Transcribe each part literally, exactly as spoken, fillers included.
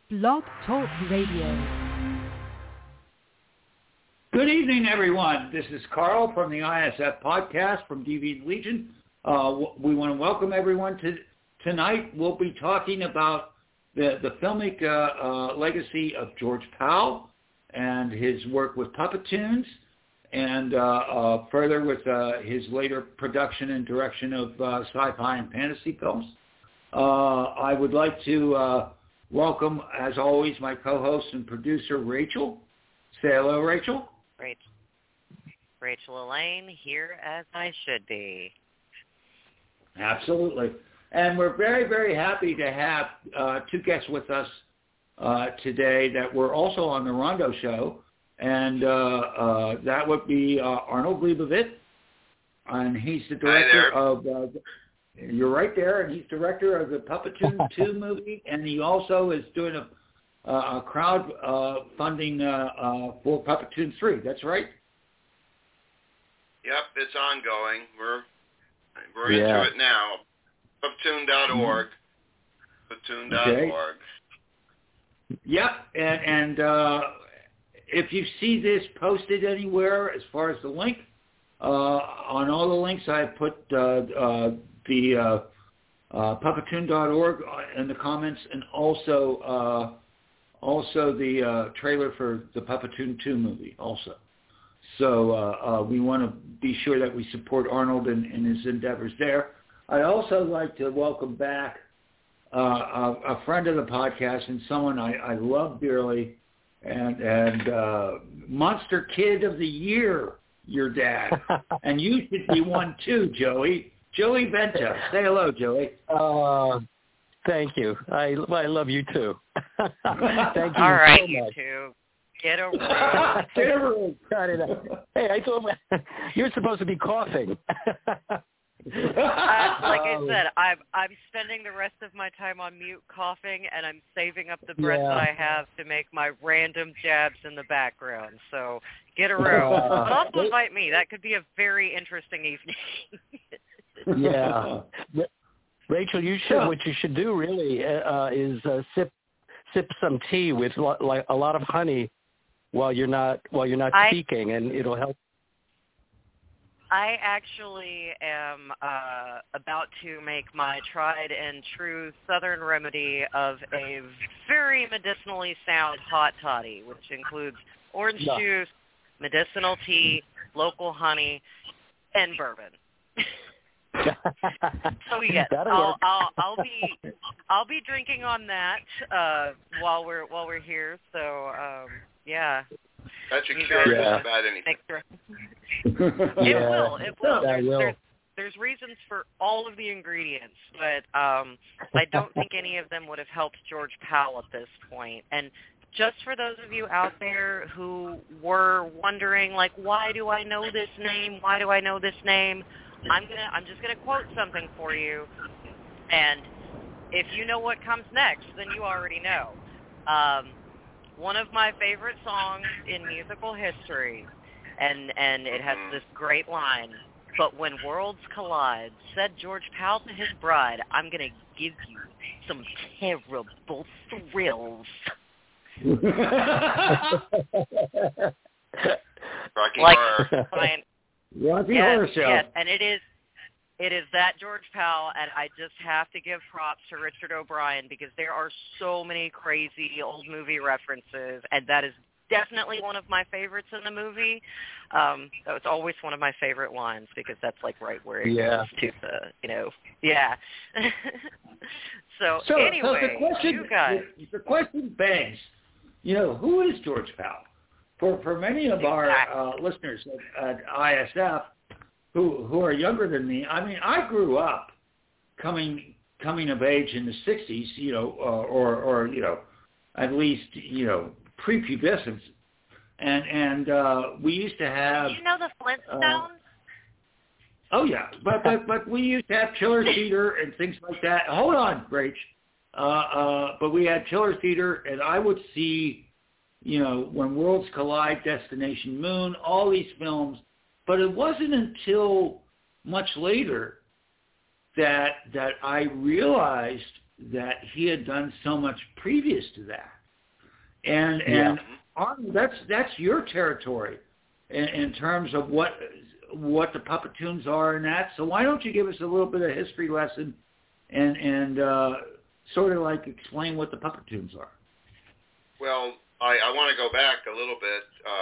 Blog Talk Radio. Good evening, everyone. This is Carl from the I S F podcast from Deviant Legion. Uh, we want to welcome everyone to tonight. We'll be talking about the, the filmic uh, uh, legacy of George Pal and his work with Puppetoons, and uh, uh, further with uh, his later production and direction of uh, sci-fi and fantasy films. Uh, I would like to uh, welcome, as always, my co-host and producer, Rachel. Say hello, Rachel. Rachel, Rachel Elaine, here as I should be. Absolutely. And we're very, very happy to have uh, two guests with us uh, today that were also on the Rondo Show. And uh, uh, that would be uh, Arnold Leibovitz. And he's the director of... Uh, you're right there. And he's director of the Puppetoon two movie. And he also is doing a Uh, a crowd uh, funding uh, uh, for Puppetoon three. That's right? Yep, it's ongoing. We're we're yeah. into it now. Puppetoon dot org. Puppetoon dot org. Okay. Yep, and, and uh, if you see this posted anywhere as far as the link, uh, on all the links I put uh, uh, the uh, uh, Puppetoon dot org in the comments, and also uh, Also, the uh, trailer for the Puppetoon two movie also. So uh, uh, we want to be sure that we support Arnold in, in his endeavors there. I'd also like to welcome back uh, a, a friend of the podcast and someone I, I love dearly, and, and uh, Monster Kid of the Year, your dad. And you should be one too, Joey. Joey Vento. Say hello, Joey. Uh Thank you. I, I love you too. Thank you. All right, so you much. two. Get a room. Get a room. Cut it out. Hey, I thought you're supposed to be coughing. uh, like I said, I'm I'm spending the rest of my time on mute coughing, and I'm saving up the breath yeah. that I have to make my random jabs in the background. So get a room. Uh, but also invite me. That could be a very interesting evening. yeah. Rachel, you should. What you should do really uh, is uh, sip sip some tea with lo- like a lot of honey while you're not while you're not I, speaking, and it'll help. I actually am uh, about to make my tried and true Southern remedy of a very medicinally sound hot toddy, which includes orange no. juice, medicinal tea, local honey, and bourbon. So yes, I'll, I'll I'll be I'll be drinking on that uh, while we're while we're here. So um, yeah, that should cure yeah. just about anything. Sure. yeah. It will. It will. There's, will. there's there's reasons for all of the ingredients, but um, I don't think any of them would have helped George Pal at this point. And just for those of you out there who were wondering, like, why do I know this name? Why do I know this name? I'm gonna. I'm just gonna quote something for you, and if you know what comes next, then you already know. Um, one of my favorite songs in musical history, and and it has this great line. But when worlds collide, said George Pal to his bride, "I'm gonna give you some terrible thrills." Rocky like, Horror. Brian, Rocky yes, Horror Show. Yes, and it is, it is that George Pal, and I just have to give props to Richard O'Brien because there are so many crazy old movie references, and that is definitely one of my favorites in the movie. Um, that was always one of my favorite lines because that's like right where it yeah. goes to the, you know, yeah. so, so anyway, so the question, you guys. The, the question begs, you know, who is George Pal? For for many of Exactly. our uh, listeners at, at I S F who who are younger than me, I mean, I grew up coming coming of age in the sixties, you know, uh, or or you know, at least you know prepubescence, and and uh, we used to have. Do you know the Flintstones? Uh, oh yeah, but but but we used to have Chiller Theater and things like that. Hold on, Rach. Uh, uh, but we had Chiller Theater, and I would see. You know, When Worlds Collide, Destination Moon, all these films. But it wasn't until much later that that I realized that he had done so much previous to that. And yeah. and Arnold, that's that's your territory in, in terms of what what the Puppetoons are and that. So why don't you give us a little bit of history lesson and and uh, sort of like explain what the Puppetoons are? Well, I, I want to go back a little bit.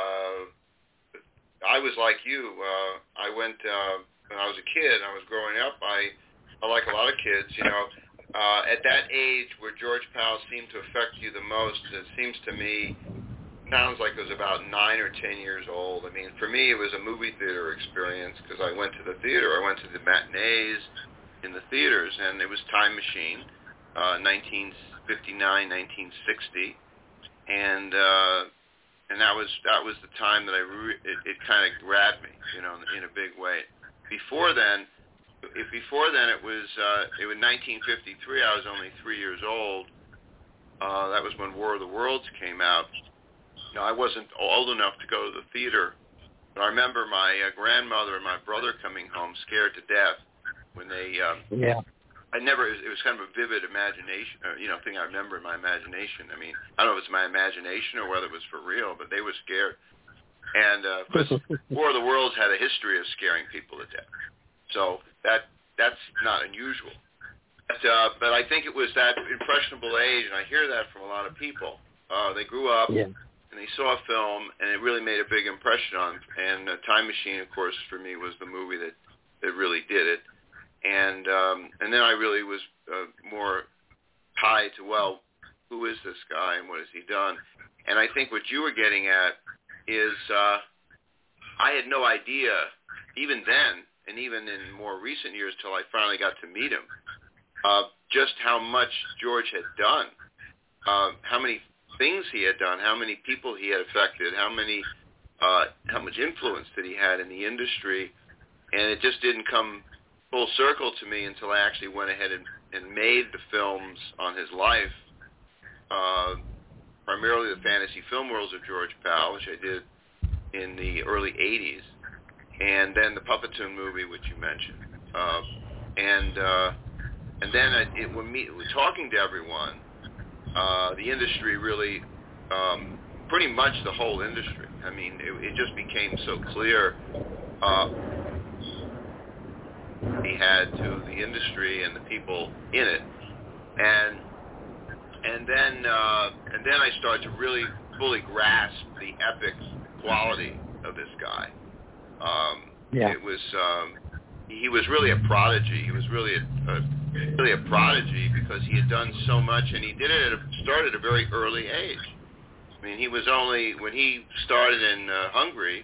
Uh, I was like you. Uh, I went uh, when I was a kid. I was growing up. I, I like a lot of kids. You know, uh, at that age where George Pal seemed to affect you the most, it seems to me, sounds like it was about nine or ten years old. I mean, for me, it was a movie theater experience because I went to the theater. I went to the matinees in the theaters, and it was Time Machine, uh, nineteen fifty-nine, nineteen sixty. And uh, and that was that was the time that I re- it, it kind of grabbed me, you know, in, in a big way. Before then, if before then it was uh, it was nineteen fifty-three. I was only three years old. Uh, that was when War of the Worlds came out. Now, I wasn't old enough to go to the theater, but I remember my uh, grandmother and my brother coming home scared to death when they. Um, yeah. I never, it was kind of a vivid imagination, uh, you know, thing I remember in my imagination. I mean, I don't know if it's my imagination or whether it was for real, but they were scared. And, uh, of course, War of the Worlds had a history of scaring people to death. So that that's not unusual. But, uh, but I think it was that impressionable age, and I hear that from a lot of people. Uh, they grew up, Yeah. and they saw a film, and it really made a big impression on them. And uh, Time Machine, of course, for me was the movie that, that really did it. And um, and then I really was uh, more tied to, well, who is this guy and what has he done? And I think what you were getting at is uh, I had no idea, even then, and even in more recent years till I finally got to meet him, uh, just how much George had done, uh, how many things he had done, how many people he had affected, how many, uh, how much influence that he had in the industry. And it just didn't come full circle to me until I actually went ahead and, and made the films on his life, uh, primarily the fantasy film worlds of George Pal, which I did in the early eighties, and then the Puppetoon movie, which you mentioned. Uh, and uh, and then it, it, when me, talking to everyone, uh, the industry really, um, pretty much the whole industry, I mean, it, it just became so clear uh, he had to the industry and the people in it, and and then uh, and then I started to really fully grasp the epic quality of this guy. Um, yeah. It was um, he was really a prodigy. He was really a, a really a prodigy because he had done so much, and he did it at a, started at a very early age. I mean, he was only when he started in uh, Hungary.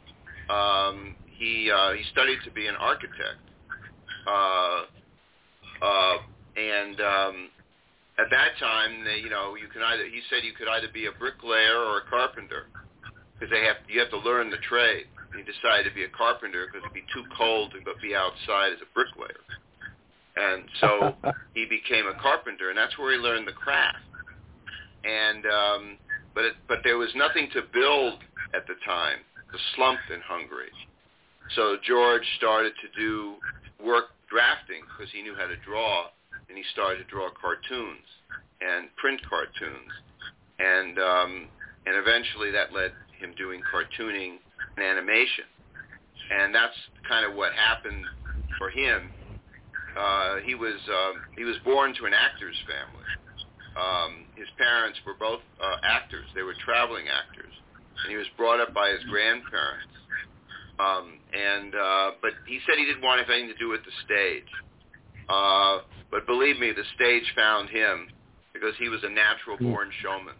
Um, he uh, he studied to be an architect. Uh, uh, and um, at that time, they, you know, you can either, he said you could either be a bricklayer or a carpenter because they have you have to learn the trade. And he decided to be a carpenter because it'd be too cold to be outside as a bricklayer. And so he became a carpenter, and that's where he learned the craft. And um, but it, but there was nothing to build at the time. The slump in Hungary. So George started to do work drafting because he knew how to draw, and he started to draw cartoons and print cartoons, and um, and eventually that led him doing cartooning and animation, and that's kind of what happened for him. Uh, he was um, he was born to an actor's family. Um, his parents were both uh, actors; they were traveling actors, and he was brought up by his grandparents. Um, and uh, but he said he didn't want anything to do with the stage. Uh, but believe me, the stage found him because he was a natural-born showman,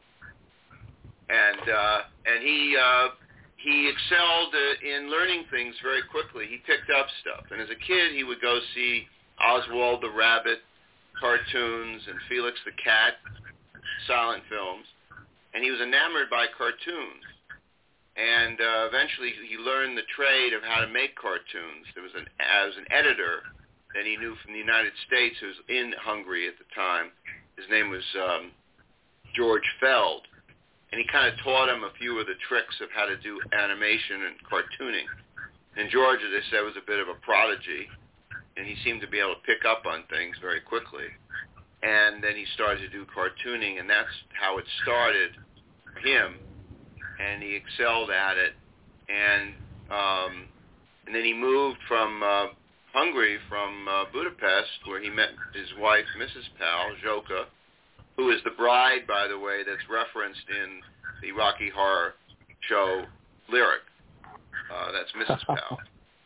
and uh, and he uh, he excelled uh, in learning things very quickly. He picked up stuff, and as a kid, he would go see Oswald the Rabbit cartoons and Felix the Cat silent films, and he was enamored by cartoons. And uh, eventually he learned the trade of how to make cartoons. There was an, as an editor that he knew from the United States who was in Hungary at the time. His name was um, George Feld. And he kind of taught him a few of the tricks of how to do animation and cartooning. And George, as I said, was a bit of a prodigy. And he seemed to be able to pick up on things very quickly. And then he started to do cartooning, and that's how it started. him, and he excelled at it. And um, and then he moved from uh, Hungary, from uh, Budapest, where he met his wife, Missus Powell, Joka, who is the bride, by the way, that's referenced in the Rocky Horror Show lyric. Uh, that's Missus Powell.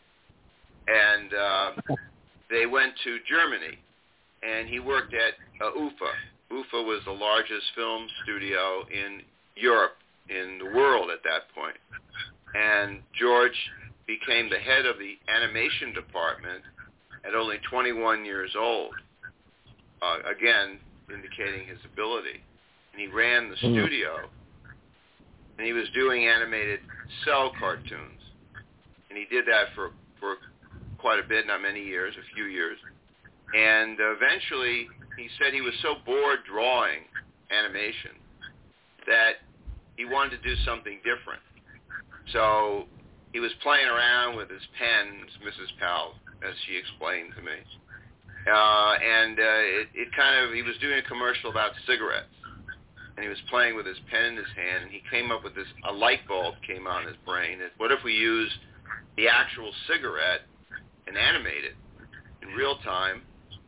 And uh, they went to Germany, and he worked at uh, U F A. U F A was the largest film studio in Europe, in the world at that point. And George became the head of the animation department at only twenty-one years old, uh, again, indicating his ability. And he ran the studio, and he was doing animated cell cartoons. And he did that for, for quite a bit, not many years, a few years. And uh, eventually, he said he was so bored drawing animation that he wanted to do something different. So he was playing around with his pens, Missus Powell, as she explained to me. Uh, and uh, it, it kind of, he was doing a commercial about cigarettes. And he was playing with his pen in his hand, and he came up with this, a light bulb came on his brain. That what if we use the actual cigarette and animate it in real time?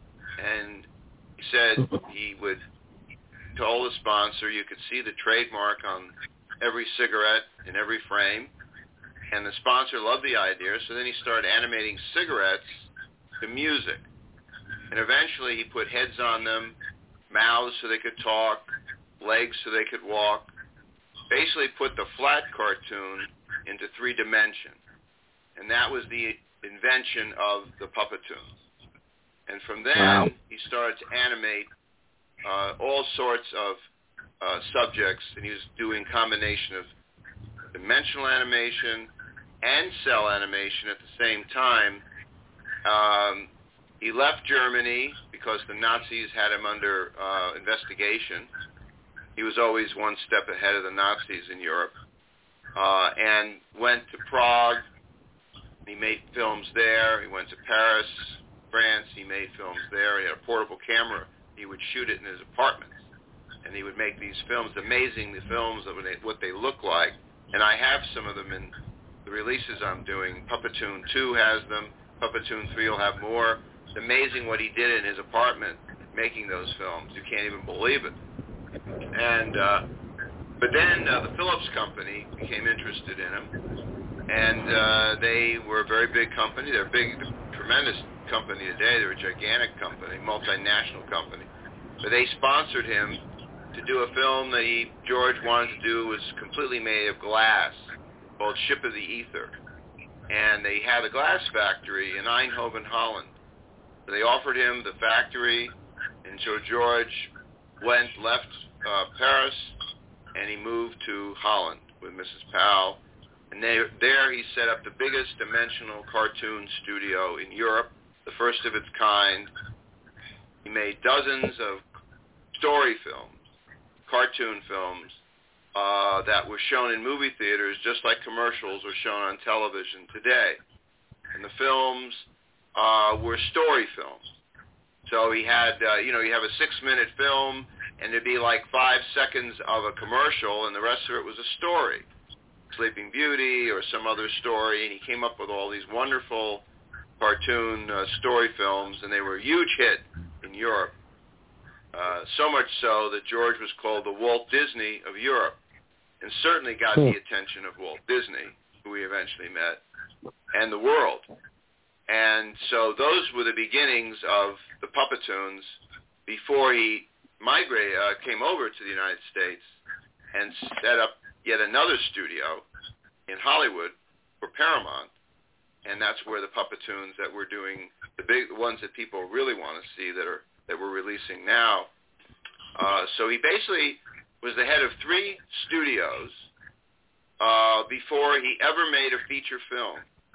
And he said he would, told the sponsor, you could see the trademark on every cigarette in every frame. And the sponsor loved the idea, so then he started animating cigarettes to music. And eventually he put heads on them, mouths so they could talk, legs so they could walk. Basically put the flat cartoon into three dimensions. And that was the invention of the Puppetoons. And from then, wow. he started to animate uh, all sorts of uh, subjects, and he was doing combination of dimensional animation and cell animation at the same time. Um, he left Germany because the Nazis had him under uh, investigation. He was always one step ahead of the Nazis in Europe, uh, and went to Prague. He made films there. He went to Paris, France. He made films there. He had a portable camera. He would shoot it in his apartment, and he would make these films, amazing the films of what they look like. And I have some of them in the releases I'm doing. Puppetoon two has them. Puppetoon three will have more. It's amazing what he did in his apartment making those films. You can't even believe it. And uh, but then uh, the Philips Company became interested in him, and uh, they were a very big company. They're a big, tremendous company today. They're a gigantic company, multinational company. But they sponsored him to do a film that he, George wanted to do, was completely made of glass, called Ship of the Ether. And they had a glass factory in Eindhoven, Holland. So they offered him the factory, and so George went, left uh, Paris, and he moved to Holland with Missus Powell. And they, there he set up the biggest dimensional cartoon studio in Europe, the first of its kind. He made dozens of story films, cartoon films, uh, that were shown in movie theaters just like commercials are shown on television today. And the films uh, were story films. So he had, uh, you know, you have a six-minute film, and there'd be like five seconds of a commercial, and the rest of it was a story. Sleeping Beauty or some other story, and he came up with all these wonderful cartoon uh, story films, and they were a huge hit in Europe. Uh, so much so that George was called the Walt Disney of Europe, and certainly got the attention of Walt Disney, who we eventually met, and the world. And so those were the beginnings of the Puppetoons before he migrated, uh, came over to the United States and set up yet another studio in Hollywood for Paramount. And that's where the Puppetoons that we're doing, the big ones that people really want to see that are that we're releasing now. Uh, so he basically was the head of three studios uh, before he ever made a feature film.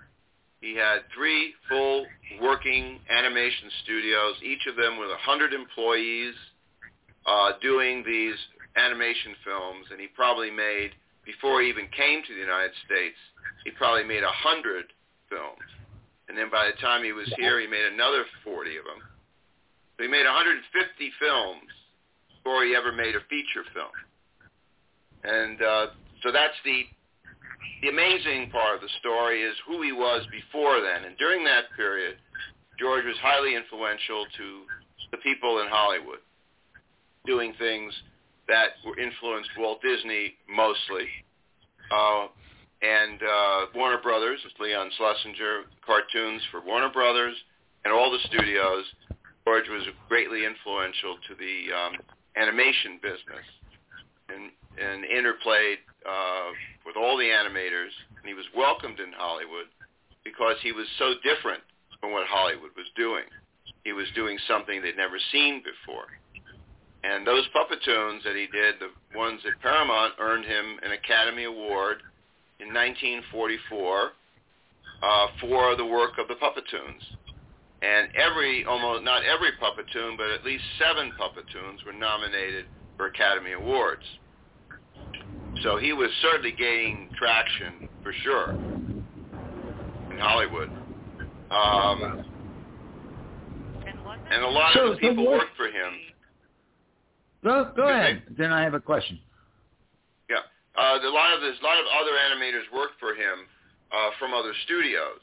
He had three full working animation studios, each of them with one hundred employees uh, doing these animation films, and he probably made, before he even came to the United States, he probably made one hundred films. And then by the time he was here, he made another forty of them. So he made one hundred fifty films before he ever made a feature film. And uh, so that's the the amazing part of the story is who he was before then. And during that period, George was highly influential to the people in Hollywood, doing things that were influenced Walt Disney mostly, uh, and uh, Warner Brothers, Leon Schlesinger, cartoons for Warner Brothers, and all the studios. George was greatly influential to the um, animation business, and, and interplayed uh, with all the animators, and he was welcomed in Hollywood because he was so different from what Hollywood was doing. He was doing something they'd never seen before. And those Puppetoons that he did, the ones at Paramount, earned him an Academy Award in nineteen forty-four uh, for the work of the Puppetoons. And every, almost not every Puppetoon, but at least seven Puppetoons were nominated for Academy Awards. So he was certainly gaining traction, for sure, in Hollywood. Um, and a lot so, of the people so what, worked for him. Go, go ahead. They, then I have a question. Yeah. Uh, a, lot of this, a lot of other animators worked for him uh, from other studios.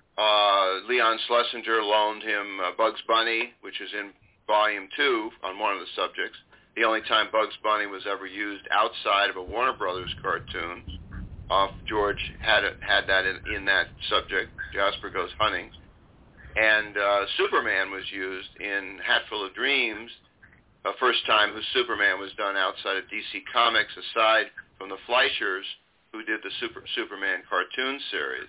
Uh, Leon Schlesinger loaned him uh, Bugs Bunny, which is in Volume two on one of the subjects. The only time Bugs Bunny was ever used outside of a Warner Brothers cartoon. Uh, George had it, had that in, in that subject, Jasper Goes Hunting. And uh, Superman was used in Hatful of Dreams, the first time whose Superman was done outside of D C Comics, aside from the Fleischers, who did the Super, Superman cartoon series.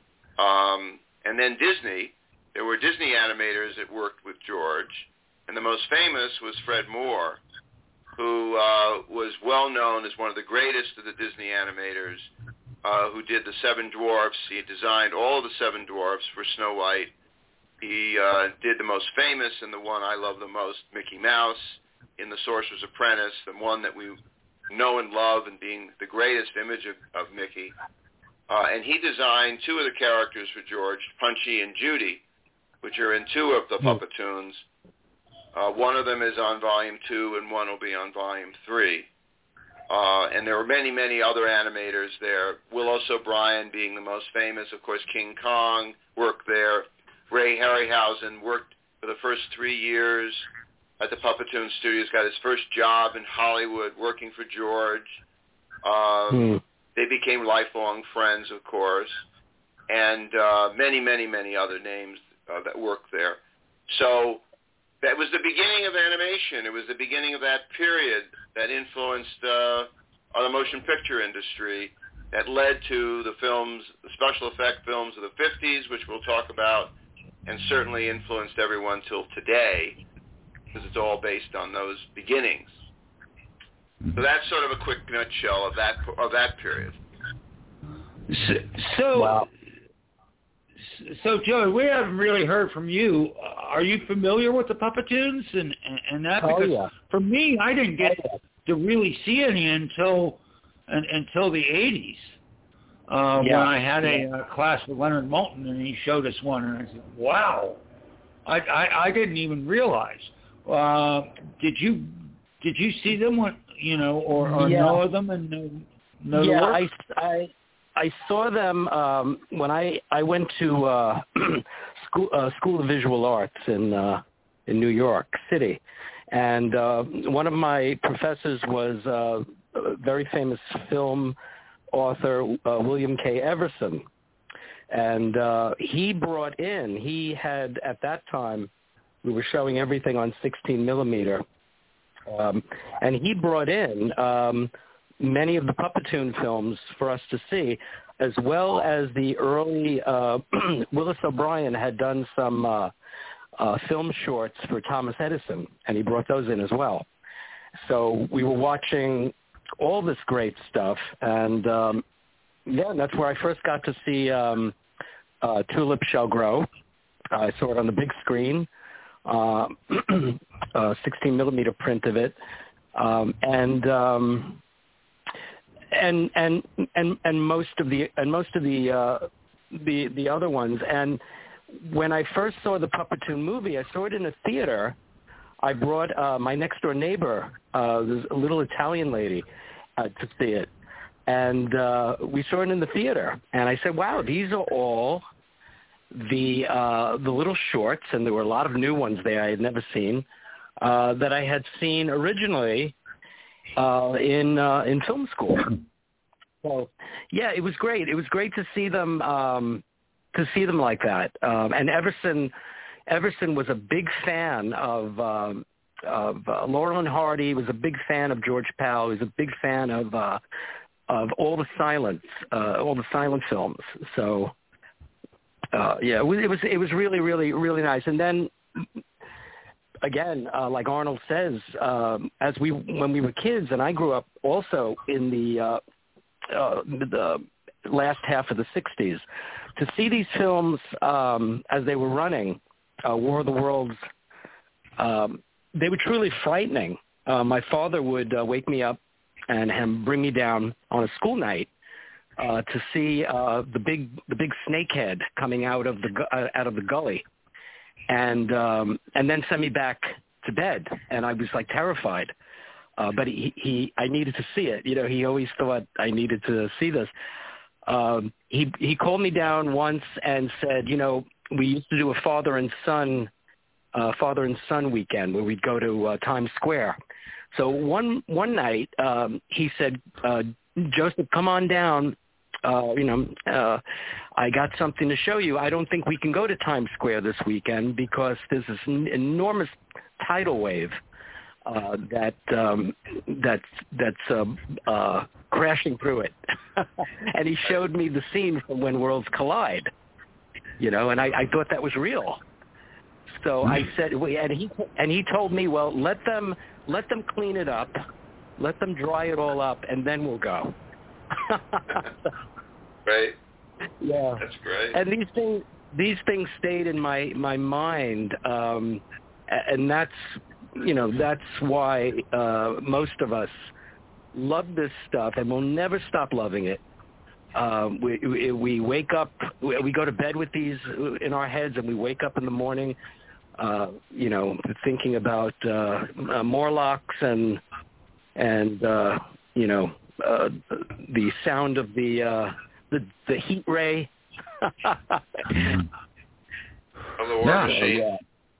Um, and then Disney, there were Disney animators that worked with George, and the most famous was Fred Moore, who uh, was well known as one of the greatest of the Disney animators, uh, who did the Seven Dwarfs. He had designed all of the Seven Dwarfs for Snow White. He uh, did the most famous and the one I love the most, Mickey Mouse, in The Sorcerer's Apprentice, the one that we know and love and being the greatest image of, of Mickey. Uh, and he designed two of the characters for George, Punchy and Judy, which are in two of the Puppetoons. Uh, one of them is on Volume two, and one will be on Volume three. Uh, and there were many, many other animators there. Will O'Brien being the most famous. Of course, King Kong worked there. Ray Harryhausen worked for the first three years at the Puppetoon Studios, got his first job in Hollywood working for George. Um, hmm. They became lifelong friends, of course, and uh, many, many, many other names uh, that worked there. So that was the beginning of animation. It was the beginning of that period that influenced uh, the motion picture industry, that led to the films, the special effect films of the fifties, which we'll talk about, and certainly influenced everyone till today, because it's all based on those beginnings. So that's sort of a quick nutshell of that of that period. So, so, wow. so Joey, we haven't really heard from you. Are you familiar with the Puppetoons and, and, and that? Because oh, yeah. for me, I didn't get oh, yeah. to really see any until un, until the eighties. Uh, yeah. When I had a uh, class with Leonard Moulton, and he showed us one, and I said, "Wow, I I, I didn't even realize." Uh, did you did you see them? When, you know, or, or yeah. know of them and know, know yeah, the work? I, I I saw them um, when I I went to uh, school uh, School of Visual Arts in uh, in New York City, and uh, one of my professors was uh, a very famous film author, uh, William K. Everson, and uh, he brought in. He had at that time we were showing everything on sixteen millimeter. Um, and he brought in um, many of the Puppetoon films for us to see, as well as the early uh, Willis O'Brien had done some uh, uh, film shorts for Thomas Edison, and he brought those in as well. So we were watching all this great stuff, and um, yeah, that's where I first got to see um, uh, Tulip Shall Grow. I saw it on the big screen. Uh, uh, sixteen millimeter print of it, um, and um, and and and and most of the and most of the uh, the the other ones. And when I first saw the Puppetoon movie, I saw it in a theater. I brought uh, my next door neighbor, uh, this a little Italian lady, uh, to see it. And uh, we saw it in the theater. And I said, wow, these are all the uh, the little shorts, and there were a lot of new ones there I had never seen, uh, that I had seen originally uh, in uh, in film school. So, yeah, it was great. It was great to see them um, to see them like that. Um, and Everson Everson was a big fan of um, of uh, Laurel and Hardy. He was a big fan of George Powell. He was a big fan of uh, of all the silence, uh, all the silent films. So. Uh, yeah, it was, it was it was really really really nice. And then again, uh, like Arnold says, um, as we when we were kids, and I grew up also in the uh, uh, the last half of the sixties, to see these films um, as they were running, uh, War of the Worlds, um, they were truly frightening. Uh, my father would uh, wake me up and him bring me down on a school night. Uh, to see uh, the big the big snakehead coming out of the uh, out of the gully, and um, and then send me back to bed, and I was like terrified. Uh, but he, he I needed to see it. You know, he always thought I needed to see this. Um, he he called me down once and said, you know, we used to do a father and son uh, father and son weekend where we'd go to uh, Times Square. So one one night um, he said, uh, Joseph, come on down. Uh, you know, uh, I got something to show you. I don't think we can go to Times Square this weekend because there's this n- enormous tidal wave uh, that um, that's that's uh, uh, crashing through it. And he showed me the scene from When Worlds Collide. You know, and I, I thought that was real. So I said, and he and he told me, well, let them let them clean it up, let them dry it all up, and then we'll go. Right. Yeah. That's great. And these things, these things stayed in my my mind, um, and that's you know that's why uh, most of us love this stuff, and we'll never stop loving it. Um, we, we we wake up, we go to bed with these in our heads, and we wake up in the morning, uh, you know, thinking about uh, uh, Morlocks and and uh, you know uh, the sound of the. Uh, The, the heat ray. Of the War yeah. Machine. Yeah.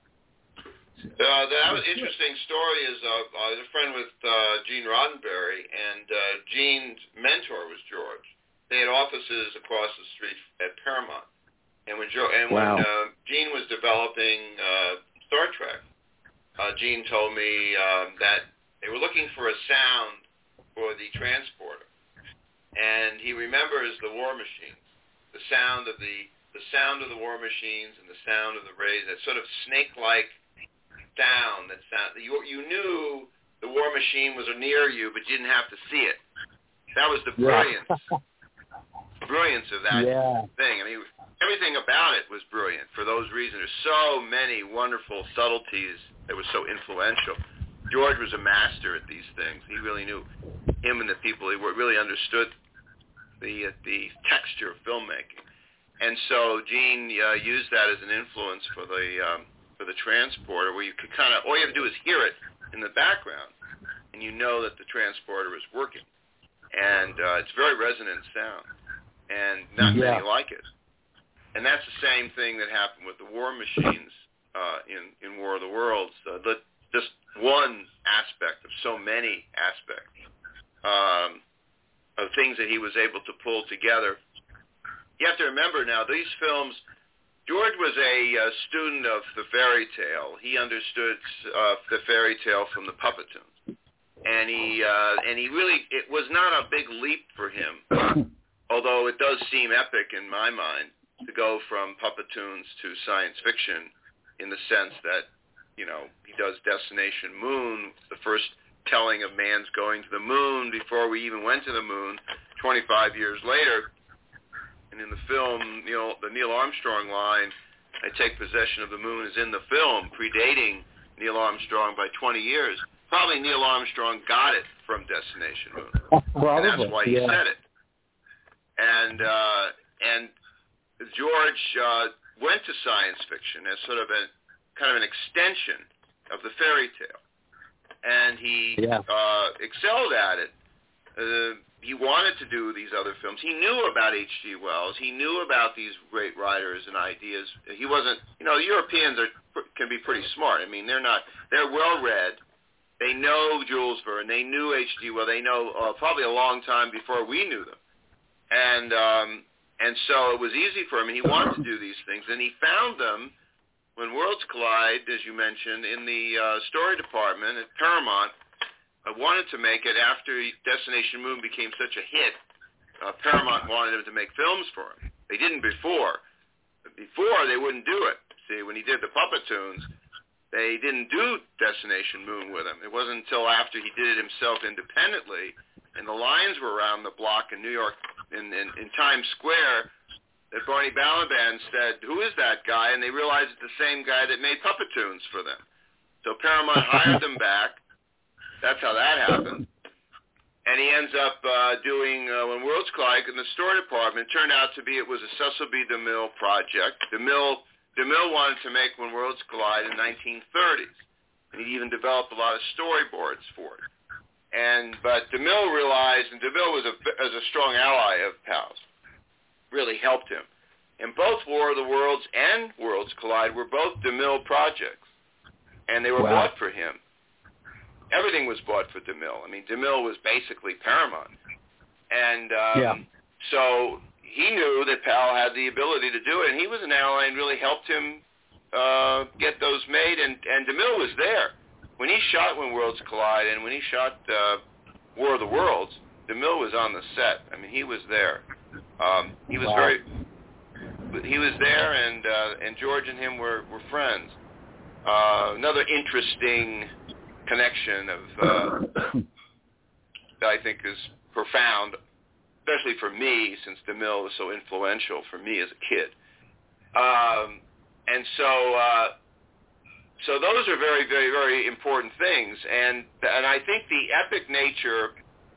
Uh, that was interesting story is uh, I was a friend with uh, Gene Roddenberry, and uh, Gene's mentor was George. They had offices across the street at Paramount. And when, jo- and Wow. when uh, Gene was developing uh, Star Trek, uh, Gene told me um, that they were looking for a sound for the transporter. And he remembers the war machines, the sound of the the sound of the war machines and the sound of the rays, that sort of snake-like sound. That sound you you knew the war machine was near you, but you didn't have to see it. That was the brilliance, Yeah. brilliance of that yeah. thing. I mean, everything about it was brilliant. For those reasons, there's so many wonderful subtleties that were so influential. George was a master at these things. He really knew. Him and the people he really understood the uh, the texture of filmmaking, and so Gene uh, used that as an influence for the um, for the transporter, where you could kind of all you have to do is hear it in the background, and you know that the transporter is working, and uh, it's very resonant sound, and not Yeah. many like it, and that's the same thing that happened with the war machines uh, in in War of the Worlds. Uh, the, just one aspect of so many aspects. Um, of things that he was able to pull together. You have to remember now, these films, George was a uh, student of the fairy tale. He understood uh, the fairy tale from the Puppetoons. And he, uh, and he really, it was not a big leap for him, although it does seem epic in my mind to go from Puppetoons to science fiction in the sense that, you know, he does Destination Moon, the first telling of man's going to the moon before we even went to the moon twenty-five years later. And in the film, you know, the Neil Armstrong line, I take possession of the moon, is in the film, predating Neil Armstrong by twenty years. Probably Neil Armstrong got it from Destination Moon. Probably, and that's why he yeah. said it. And, uh, and George uh, went to science fiction as sort of a kind of an extension of the fairy tale. And he yeah. uh, excelled at it, uh, he wanted to do these other films. He knew about H G. Wells. He knew about these great writers and ideas. He wasn't, you know, Europeans are can be pretty smart. I mean, they're not, they're well-read. They know Jules Verne. They knew H G. Wells. They know uh, probably a long time before we knew them. And um, and so it was easy for him, and he wanted to do these things. And he found them when Worlds Collide, as you mentioned, in the uh, story department at Paramount. I wanted to make it after Destination Moon became such a hit. Uh, Paramount wanted him to make films for him. They didn't before. Before, they wouldn't do it. See, when he did the Puppetoons, they didn't do Destination Moon with him. It wasn't until after he did it himself independently, and the lines were around the block in New York, in, in, in Times Square, that Barney Balaban said, "Who is that guy?" And they realized it's the same guy that made Puppetoons for them. So Paramount hired them back. That's how that happened. And he ends up uh, doing, uh, when Worlds Collide, in the story department, it turned out to be, it was a Cecil B. DeMille project. DeMille, DeMille wanted to make When Worlds Collide in the nineteen thirties. And he even developed a lot of storyboards for it. And, but DeMille realized, and DeMille was a, was a strong ally of Powell's, really helped him. And both War of the Worlds and Worlds Collide were both DeMille projects. And they were Wow. bought for him. Everything was bought for DeMille. I mean, DeMille was basically Paramount. And um, yeah. so he knew that Powell had the ability to do it, and he was an ally and really helped him uh, get those made. And, and DeMille was there. When he shot When Worlds Collide and when he shot uh, War of the Worlds, DeMille was on the set. I mean, he was there. Um, he was Wow. very... He was there, and uh, and George and him were, were friends. Uh, another interesting connection of uh, that I think is profound, especially for me, since DeMille was so influential for me as a kid. Um, and so, uh, so those are very, very, very important things. And and I think the epic nature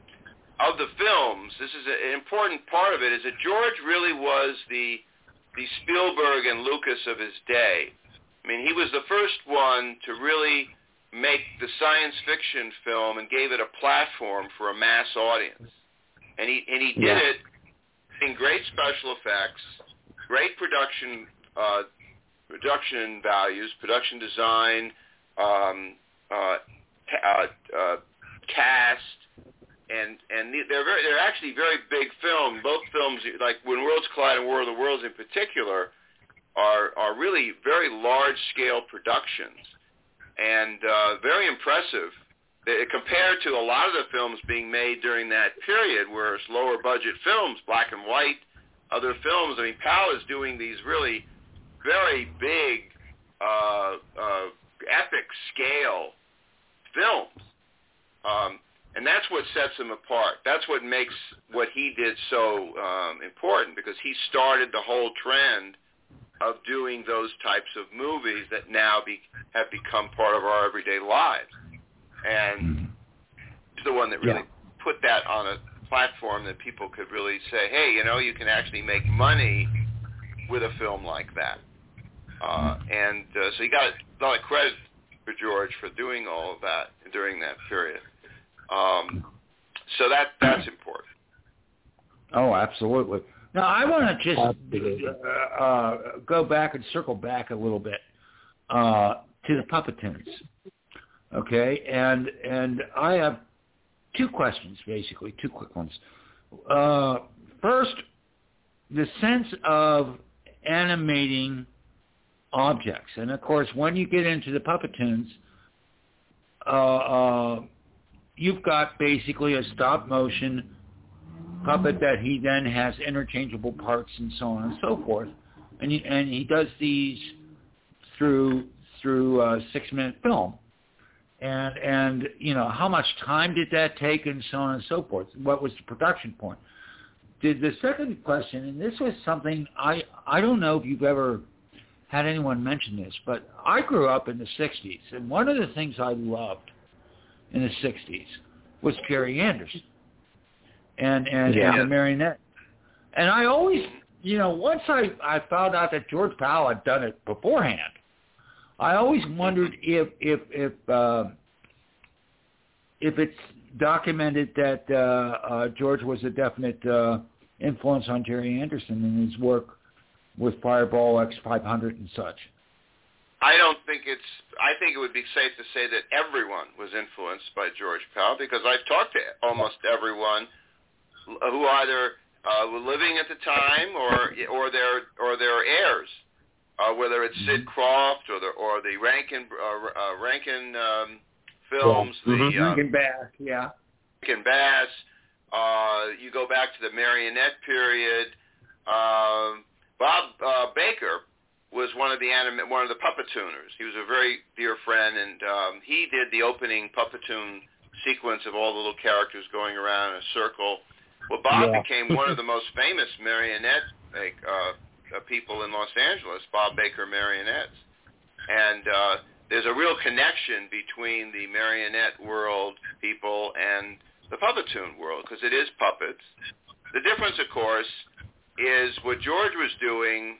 of the films, this is a, an important part of it, is that George really was the the Spielberg and Lucas of his day. I mean, he was the first one to really make the science fiction film and gave it a platform for a mass audience. And he and he did Yeah. it in great special effects, great production uh, production values, production design, um, uh, uh, uh, cast, and and they're very, they're actually very big film. Both films, like When Worlds Collide and War of the Worlds in particular, are are really very large scale productions. And uh, very impressive uh, compared to a lot of the films being made during that period, where it's lower budget films, black and white, other films. I mean, Powell is doing these really very big, uh, uh, epic scale films, um, and that's what sets him apart. That's what makes what he did so um, important, because he started the whole trend of doing those types of movies that now be, have become part of our everyday lives. And he's the one that really yeah. put that on a platform that people could really say, hey, you know, you can actually make money with a film like that. Uh, and uh, so he got a lot of credit for George for doing all of that during that period. Um, so that that's important. Oh, absolutely. Now, I want to just uh, uh, go back and circle back a little bit uh, to the Puppetoons, okay? And and I have two questions, basically, two quick ones. Uh, first, the sense of animating objects. And, of course, when you get into the Puppetoons, uh, uh, you've got basically a stop-motion puppet that he then has interchangeable parts and so on and so forth, and he, and he does these through through a six-minute film, and and you know, how much time did that take, and so on and so forth. What was the production point? Did the second question, and this was something I I don't know if you've ever had anyone mention this, but I grew up in the sixties, and one of the things I loved in the sixties was Gary Anderson. And and, yeah. and the marionette. And I always, you know, once I, I found out that George Powell had done it beforehand, I always wondered if if if uh, if it's documented that uh, uh, George was a definite uh, influence on Jerry Anderson in his work with Fireball X five hundred and such. I don't think it's, I think it would be safe to say that everyone was influenced by George Pal, because I've talked to almost everyone who either uh, were living at the time or or their or their heirs, uh, whether it's Sid Croft or the or the Rankin uh, uh, Rankin um, films, yeah. the mm-hmm. uh, Rankin Bass, yeah, Rankin Bass. Uh, you go back to the marionette period. Uh, Bob uh, Baker was one of the anim- one of the puppetooners. He was a very dear friend, and um, he did the opening puppetoon sequence of all the little characters going around in a circle. Well, Bob yeah. became one of the most famous marionette uh, uh, people in Los Angeles, Bob Baker Marionettes. And uh, there's a real connection between the marionette world people and the puppetoon world, because it is puppets. The difference, of course, is what George was doing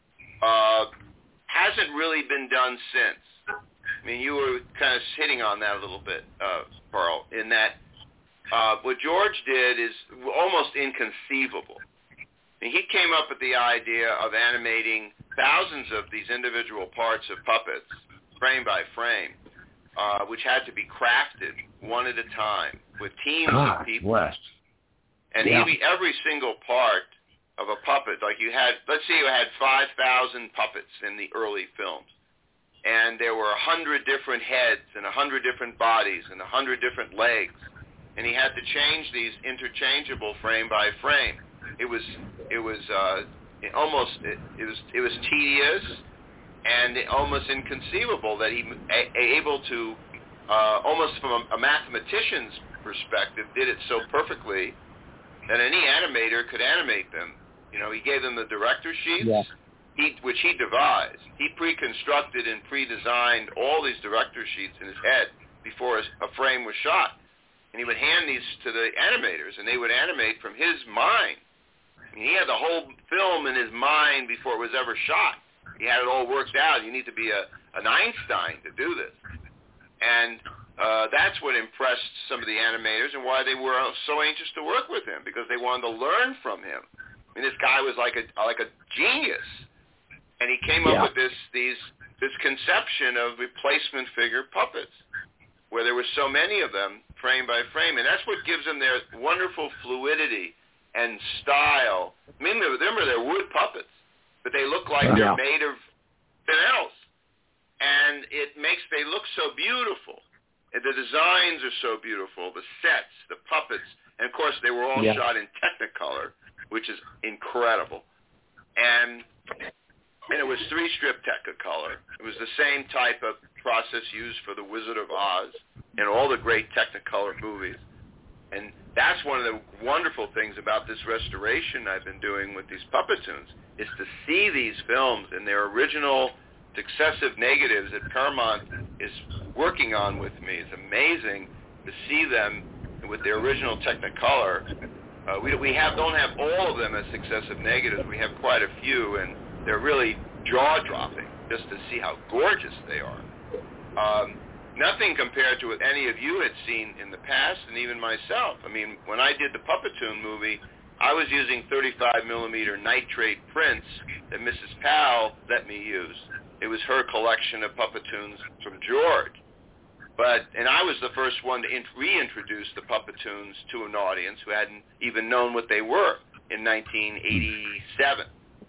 uh, hasn't really been done since. I mean, you were kind of hitting on that a little bit, uh, Pearl, in that uh, what George did is almost inconceivable. I mean, he came up with the idea of animating thousands of these individual parts of puppets, frame by frame, uh, which had to be crafted one at a time with teams God of people. Bless. And yeah. every, every single part of a puppet, like you had, let's say you had five thousand puppets in the early films, and there were one hundred different heads and one hundred different bodies and one hundred different legs, and he had to change these interchangeable frame by frame. It was, it was uh, it almost, it, it was, it was tedious and almost inconceivable that he a, able to, uh, almost from a, a mathematician's perspective, did it so perfectly that any animator could animate them. You know, he gave them the director sheets, yeah. he, which he devised. He pre-constructed and pre-designed all these director sheets in his head before a, a frame was shot. And he would hand these to the animators, and they would animate from his mind. I mean, he had the whole film in his mind before it was ever shot. He had it all worked out. You need to be a, an Einstein to do this. And uh, that's what impressed some of the animators and why they were so anxious to work with him, because they wanted to learn from him. I mean, this guy was like a like a genius, and he came up yeah. with this these this conception of replacement figure puppets, where there were so many of them, frame by frame, and that's what gives them their wonderful fluidity and style. I mean, remember they're wood puppets, but they look like yeah. they're made of something else, and it makes they look so beautiful. And the designs are so beautiful, the sets, the puppets, and of course they were all yeah. shot in Technicolor, which is incredible. And and it was three-strip Technicolor. It was the same type of process used for The Wizard of Oz and all the great Technicolor movies. And that's one of the wonderful things about this restoration I've been doing with these Puppetoons, is to see these films in their original successive negatives that Paramount is working on with me. It's amazing to see them with their original Technicolor. Uh, we we have don't have all of them as successive negatives. We have quite a few, and they're really jaw-dropping just to see how gorgeous they are. Um, nothing compared to what any of you had seen in the past, and even myself. I mean, when I did the Puppetoon movie, I was using thirty-five millimeter nitrate prints that Missus Powell let me use. It was her collection of Puppetoons from George. But, and I was the first one to in, reintroduce the Puppetoons to an audience who hadn't even known what they were in nineteen eighty-seven.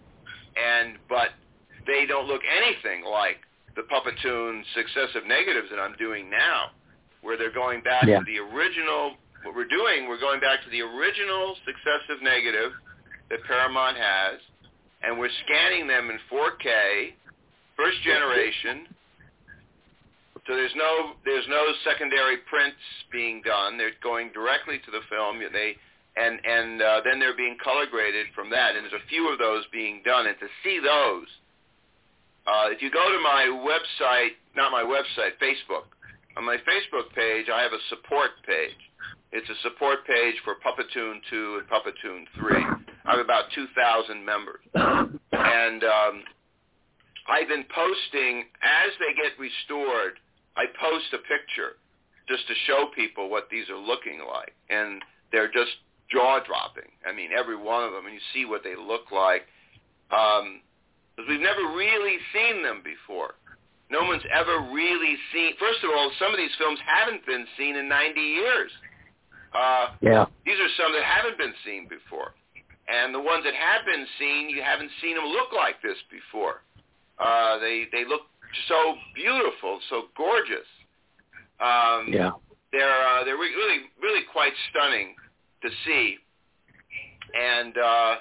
And, but they don't look anything like the Puppetoon successive negatives that I'm doing now, where they're going back yeah. to the original, what we're doing, we're going back to the original successive negative that Paramount has, and we're scanning them in four K, first generation. So there's no there's no secondary prints being done. They're going directly to the film. They and and uh, then they're being color graded from that. And there's a few of those being done. And to see those, uh, if you go to my website, not my website, Facebook. On my Facebook page, I have a support page. It's a support page for Puppetoon two and Puppetoon three. I have about two thousand members, and um, I've been posting as they get restored. I post a picture just to show people what these are looking like. And they're just jaw-dropping. I mean, every one of them, and you see what they look like. Um, because we've never really seen them before. No one's ever really seen... First of all, some of these films haven't been seen in ninety years. Uh, yeah. These are some that haven't been seen before. And the ones that have been seen, you haven't seen them look like this before. Uh, they they look so beautiful, so gorgeous. Um, yeah. They're uh, they're re- really really quite stunning to see. And uh,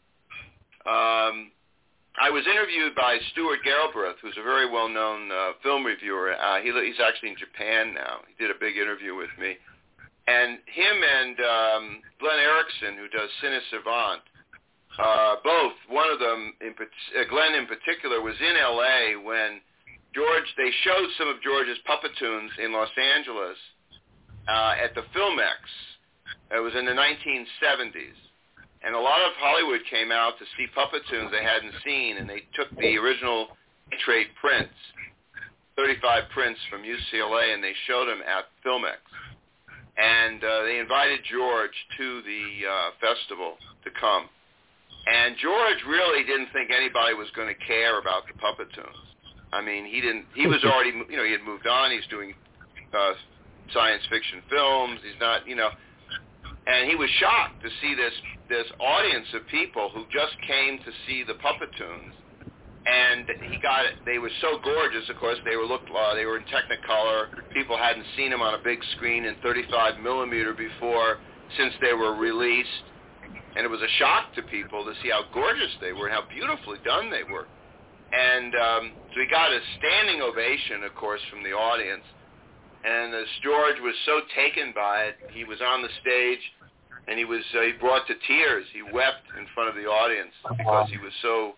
um, I was interviewed by Stuart Galbraith, who's a very well-known uh, film reviewer. Uh, he, he's actually in Japan now. He did a big interview with me. And him and um, Glenn Erickson, who does Cine Savant, uh, both, one of them, in, uh, Glenn in particular, was in L A when George, they showed some of George's Puppetoons in Los Angeles uh, at the Filmex. It was in the nineteen seventies. And a lot of Hollywood came out to see Puppetoons they hadn't seen, and they took the original trade prints, thirty-five prints from U C L A, and they showed them at Filmex. And uh, they invited George to the uh, festival to come. And George really didn't think anybody was going to care about the Puppetoons. I mean, he didn't. He was already, you know, he had moved on. He's doing uh, science fiction films. He's not, you know. And he was shocked to see this this audience of people who just came to see the Puppetoons. And he got it. They were so gorgeous. Of course, they were looked. Uh, they were in Technicolor. People hadn't seen them on a big screen in thirty-five millimeter before since they were released, and it was a shock to people to see how gorgeous they were and how beautifully done they were. And um, so he got a standing ovation, of course, from the audience. And as George was so taken by it, he was on the stage, and he was uh, he brought to tears. He wept in front of the audience because he was so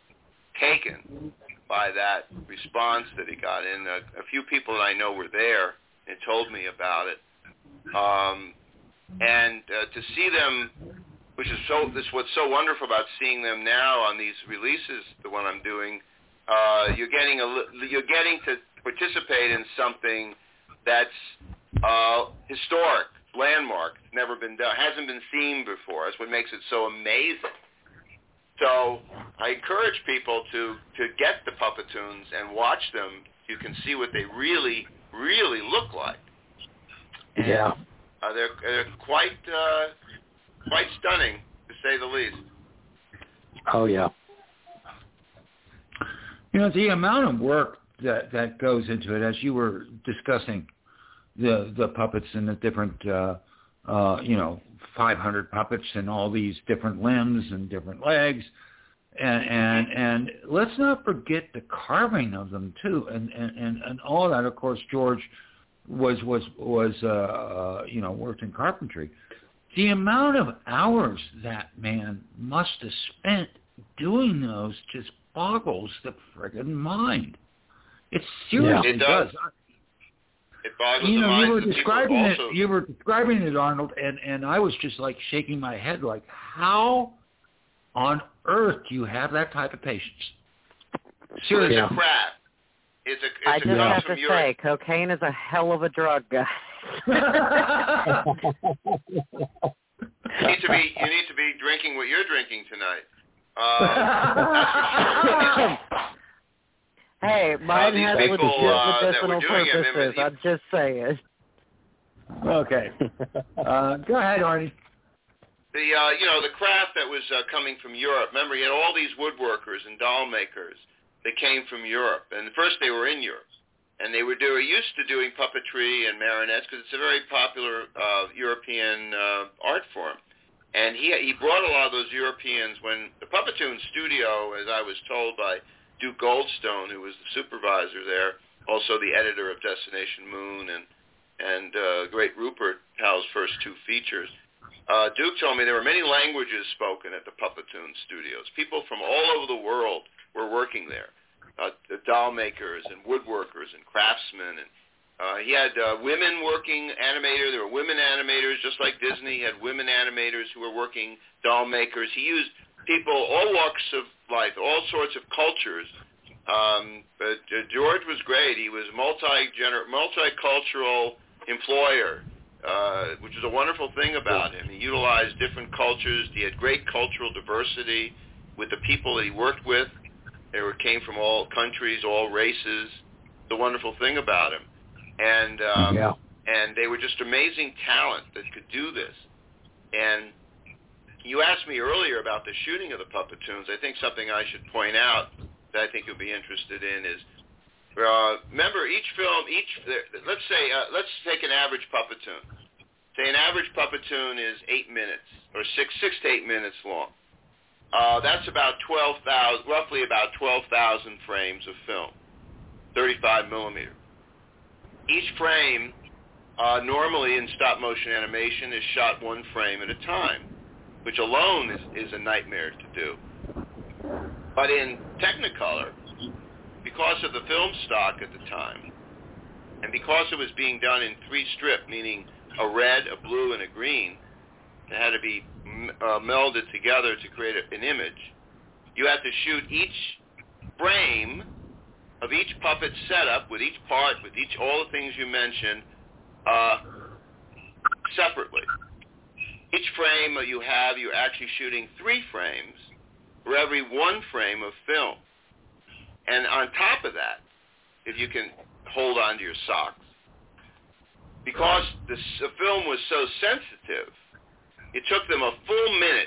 taken by that response that he got. And a, a few people that I know were there and told me about it. Um, and uh, to see them, which is so, this what's so wonderful about seeing them now on these releases, the one I'm doing, uh, you're getting a, you're getting to participate in something that's uh, historic, landmark, never been done, hasn't been seen before. That's what makes it so amazing. So I encourage people to, to get the Puppetoons and watch them. You can see what they really, really look like. And, yeah. Uh, they're, they're quite uh, quite stunning, to say the least. Oh, yeah. You know, the amount of work that, that goes into it, as you were discussing the the puppets and the different, uh, uh, you know, five hundred puppets and all these different limbs and different legs. And, and and let's not forget the carving of them, too. And, and, and, and all that, of course, George was, was, was uh, uh, you know, worked in carpentry. The amount of hours that man must have spent doing those just boggles the friggin' mind. It seriously yeah, it does. does. It boggles you know, the minds you were of describing people it. also. You were describing it, Arnold, and, and I was just like shaking my head, like, how on earth do you have that type of patience? Seriously, it's a craft. It's a. It's I a just comes have from to Europe. say, cocaine is a hell of a drug, guys. You need to be. You need to be drinking what you're drinking tonight. Uh, that's for sure. Hey, mine uh, has people, legit uh, medicinal it, purposes. I'm just saying. Okay. Uh, go ahead, Arnie. The uh, you know the craft that was uh, coming from Europe. Remember, you had all these woodworkers and doll makers that came from Europe, and first they were in Europe, and they were do, used to doing puppetry and marionettes because it's a very popular uh, European uh, art form. And he he brought a lot of those Europeans when the Puppetoon studio, as I was told by Duke Goldstone, who was the supervisor there, also the editor of Destination Moon and and uh, Great Rupert, Hal's first two features. Uh, Duke told me there were many languages spoken at the Puppetoon studios. People from all over the world were working there, uh, the doll makers and woodworkers and craftsmen. And uh, he had uh, women working animators. There were women animators, just like Disney had women animators who were working doll makers. He used people, all walks of life, all sorts of cultures. Um, but uh, George was great. He was multi-gener- multicultural, employer, uh, which is a wonderful thing about him. He utilized different cultures. He had great cultural diversity with the people that he worked with. They were came from all countries, all races. The wonderful thing about him, and um, yeah. and they were just amazing talent that could do this. And you asked me earlier about the shooting of the Puppetoons. I think something I should point out that I think you'll be interested in is, uh, remember each film, each let's say uh, let's take an average Puppetoon. Say an average Puppetoon is eight minutes or six six to eight minutes long. Uh, that's about twelve thousand, roughly about twelve thousand frames of film, thirty-five millimeter. Each frame, uh, normally in stop motion animation, is shot one frame at a time, which alone is, is a nightmare to do. But in Technicolor, because of the film stock at the time, and because it was being done in three strip, meaning a red, a blue, and a green, that had to be uh, melded together to create a, an image, you had to shoot each frame of each puppet setup with each part, with each all the things you mentioned, uh, separately. Each frame you have, you're actually shooting three frames for every one frame of film. And on top of that, if you can hold on to your socks, because the, the film was so sensitive, it took them a full minute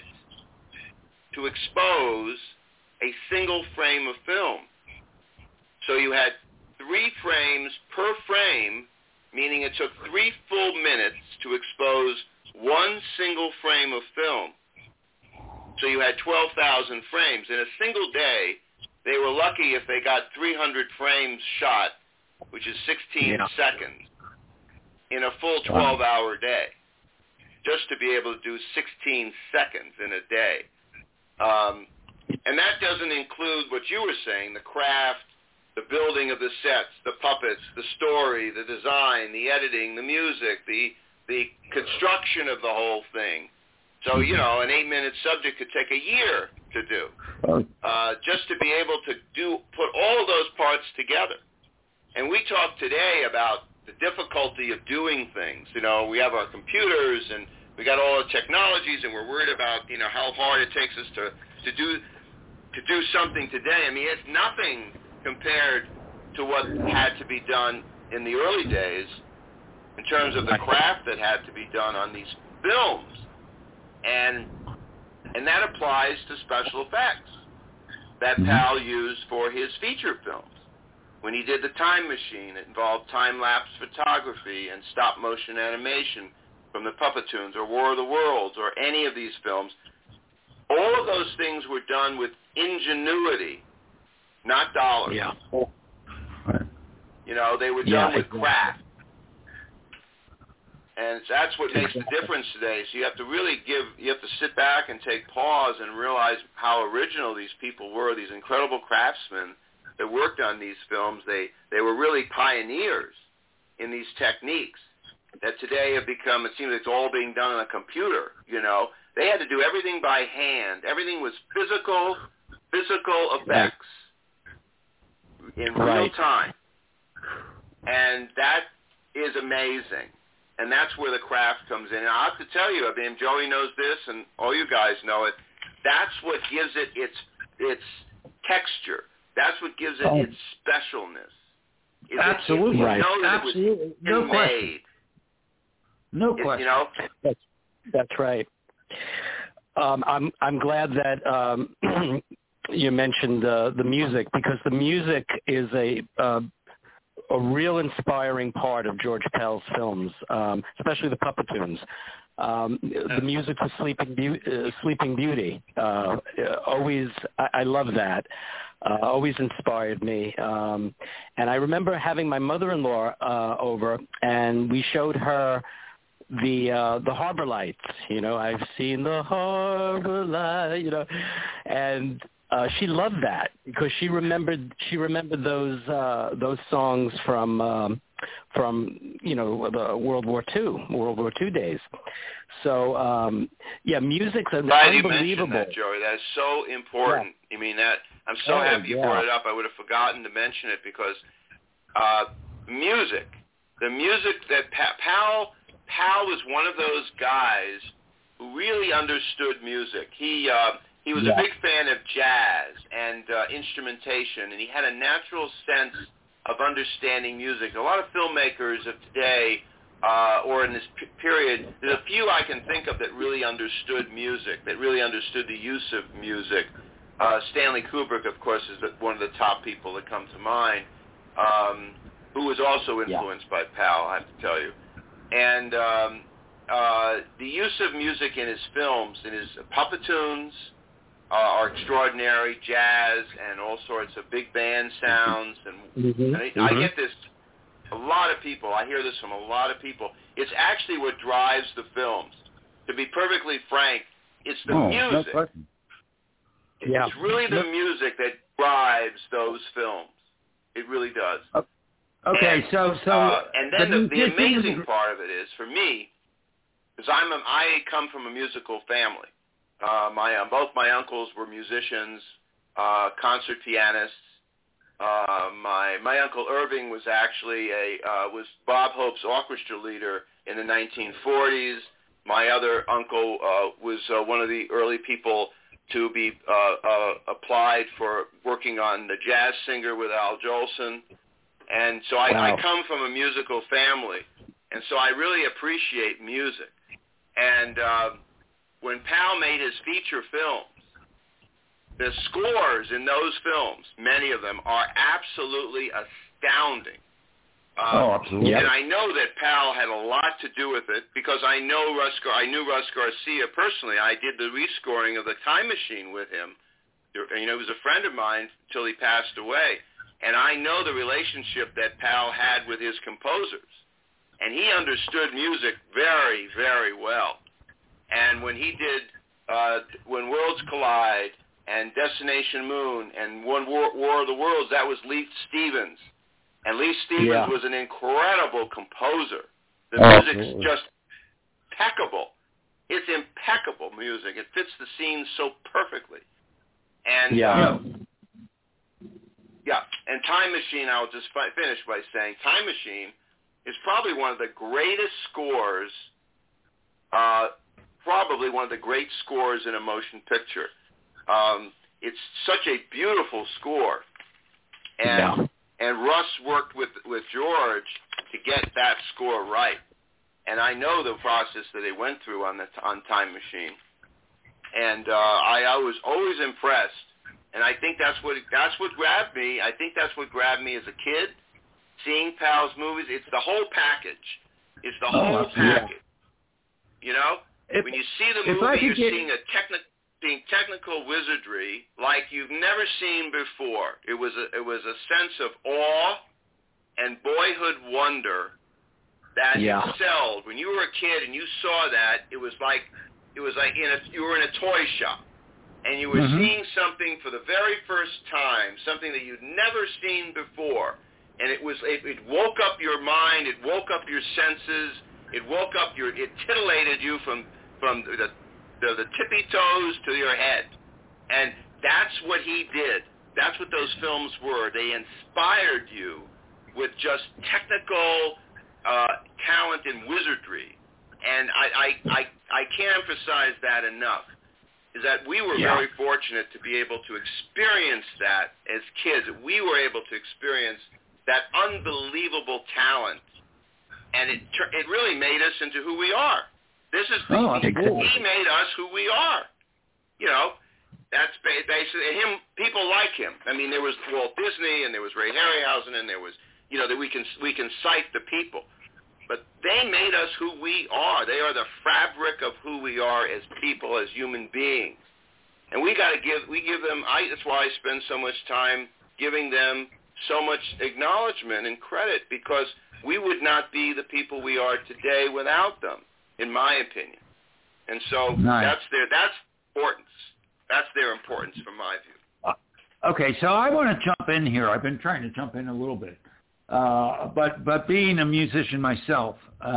to expose a single frame of film. So you had three frames per frame, meaning it took three full minutes to expose one single frame of film. So you had twelve thousand frames. In a single day, they were lucky if they got three hundred frames shot, which is sixteen yeah. seconds, in a full twelve-hour day, just to be able to do sixteen seconds in a day. Um, and that doesn't include what you were saying, the craft, the building of the sets, the puppets, the story, the design, the editing, the music, the the construction of the whole thing. So, you know, an eight-minute subject could take a year to do, uh, just to be able to do put all of those parts together. And we talk today about the difficulty of doing things. You know, we have our computers and we got all the technologies, and we're worried about, you know, how hard it takes us to, to do to do something today. I mean, it's nothing compared to what had to be done in the early days in terms of the craft that had to be done on these films. And and that applies to special effects that Pal used for his feature films. When he did The Time Machine, it involved time-lapse photography and stop-motion animation from the Puppetoons or War of the Worlds or any of these films. All of those things were done with ingenuity, not dollars. Yeah. You know, they were done yeah, with exactly. craft. And that's what makes the difference today. So you have to really give, you have to sit back and take pause and realize how original these people were, these incredible craftsmen that worked on these films. They they were really pioneers in these techniques that today have become, it seems it's all being done on a computer, you know. They had to do everything by hand. Everything was physical, physical effects in real right. time. And that is amazing. And that's where the craft comes in. And I have to tell you, I mean, Joey knows this, and all you guys know it. That's what gives it its its texture. That's what gives it oh. its specialness. Is Absolutely, it, right. Know that Absolutely, it was no question. Made. No it, question. You know, that's that's right. Um, I'm I'm glad that um, you mentioned uh, the music, because the music is a uh, a real inspiring part of George Pal's films, um, especially the Puppetoons. Um, the music for Sleeping, Be- uh, Sleeping Beauty, uh, always, I-, I love that, uh, always inspired me. Um, and I remember having my mother-in-law uh, over, and we showed her the uh, the harbor lights. You know, I've seen the harbor light, you know, and Uh, she loved that because she remembered she remembered those uh, those songs from um, from you know the World War Two World War Two days. So um, yeah, music's an Glad unbelievable. you mentioned that, Joey. That is so important. Yeah. I mean, that I'm so oh, happy you yeah. brought it up. I would have forgotten to mention it because uh, music The music that pa- Powell, Powell was one of those guys who really understood music. He uh, he was yeah. a big fan of jazz and uh, instrumentation, and he had a natural sense of understanding music. A lot of filmmakers of today, uh, or in this p- period, there's a few I can think of that really understood music, that really understood the use of music. Uh, Stanley Kubrick, of course, is the, one of the top people that come to mind, um, who was also influenced yeah. by Powell, I have to tell you. And um, uh, the use of music in his films, in his Puppetoons, uh, are extraordinary, jazz and all sorts of big band sounds. And, mm-hmm. and I, mm-hmm. I get this, a lot of people, I hear this from a lot of people. It's actually what drives the films. To be perfectly frank, it's the oh, music. No it's yeah. really the music that drives those films. It really does. Okay, and, so so uh, and then the, the, the amazing part of it is, for me, because I'm a, I come from a musical family. Uh, my uh, both my uncles were musicians, uh, concert pianists. Uh, my my uncle Irving was actually a uh, was Bob Hope's orchestra leader in the nineteen forties. My other uncle uh, was uh, one of the early people to be uh, uh, applied for working on The Jazz Singer with Al Jolson. And so I, wow. I come from a musical family, and so I really appreciate music. And uh, when Powell made his feature films, the scores in those films, many of them, are absolutely astounding. Uh, oh, absolutely. And I know that Powell had a lot to do with it because I know Russ. Gar- I knew Russ Garcia personally. I did the rescoring of The Time Machine with him. You know, he was a friend of mine until he passed away. And I know the relationship that Powell had with his composers. And he understood music very, very well. And when he did uh, When Worlds Collide and Destination Moon and One War, War of the Worlds, that was Lee Stevens. And Lee Stevens yeah. was an incredible composer. The oh, music's absolutely. just impeccable. It's impeccable music. It fits the scene so perfectly. And yeah. Uh, Yeah, and Time Machine, I'll just fi- finish by saying Time Machine is probably one of the greatest scores, uh, probably one of the great scores in a motion picture. Um, it's such a beautiful score. And yeah. and Russ worked with, with George to get that score right. And I know the process that they went through on the on Time Machine. And uh, I, I was always impressed. And I think that's what that's what grabbed me. I think that's what grabbed me as a kid, seeing Powell's movies. It's the whole package. It's the oh, whole package. Yeah. You know, if, when you see the movie, you're get... seeing a techni- seeing technical wizardry like you've never seen before. It was a, it was a sense of awe and boyhood wonder that yeah. excelled. When you were a kid and you saw that, it was like it was like in a, you were in a toy shop. And you were mm-hmm. seeing something for the very first time, something that you'd never seen before. And it was it, it woke up your mind, it woke up your senses, it woke up your, it titillated you from, from the, the, the tippy toes to your head. And that's what he did. That's what those films were. They inspired you with just technical uh, talent and wizardry. And I, I, I, I can't emphasize that enough. Is that we were yeah. very fortunate to be able to experience that as kids. We were able to experience that unbelievable talent, and it it really made us into who we are. This is the, oh, he, cool. he made us who we are. You know, that's basically him. People like him. I mean, there was Walt Disney, and there was Ray Harryhausen, and there was you know that we can we can cite the people. But they made us who we are. They are the fabric of who we are as people, as human beings. And we got to give, we give them, I, that's why I spend so much time giving them so much acknowledgement and credit, because we would not be the people we are today without them, in my opinion. And so nice. that's their, that's importance. That's their importance from my view. Okay, so I want to jump in here. I've been trying to jump in a little bit. Uh, but but being a musician myself, uh,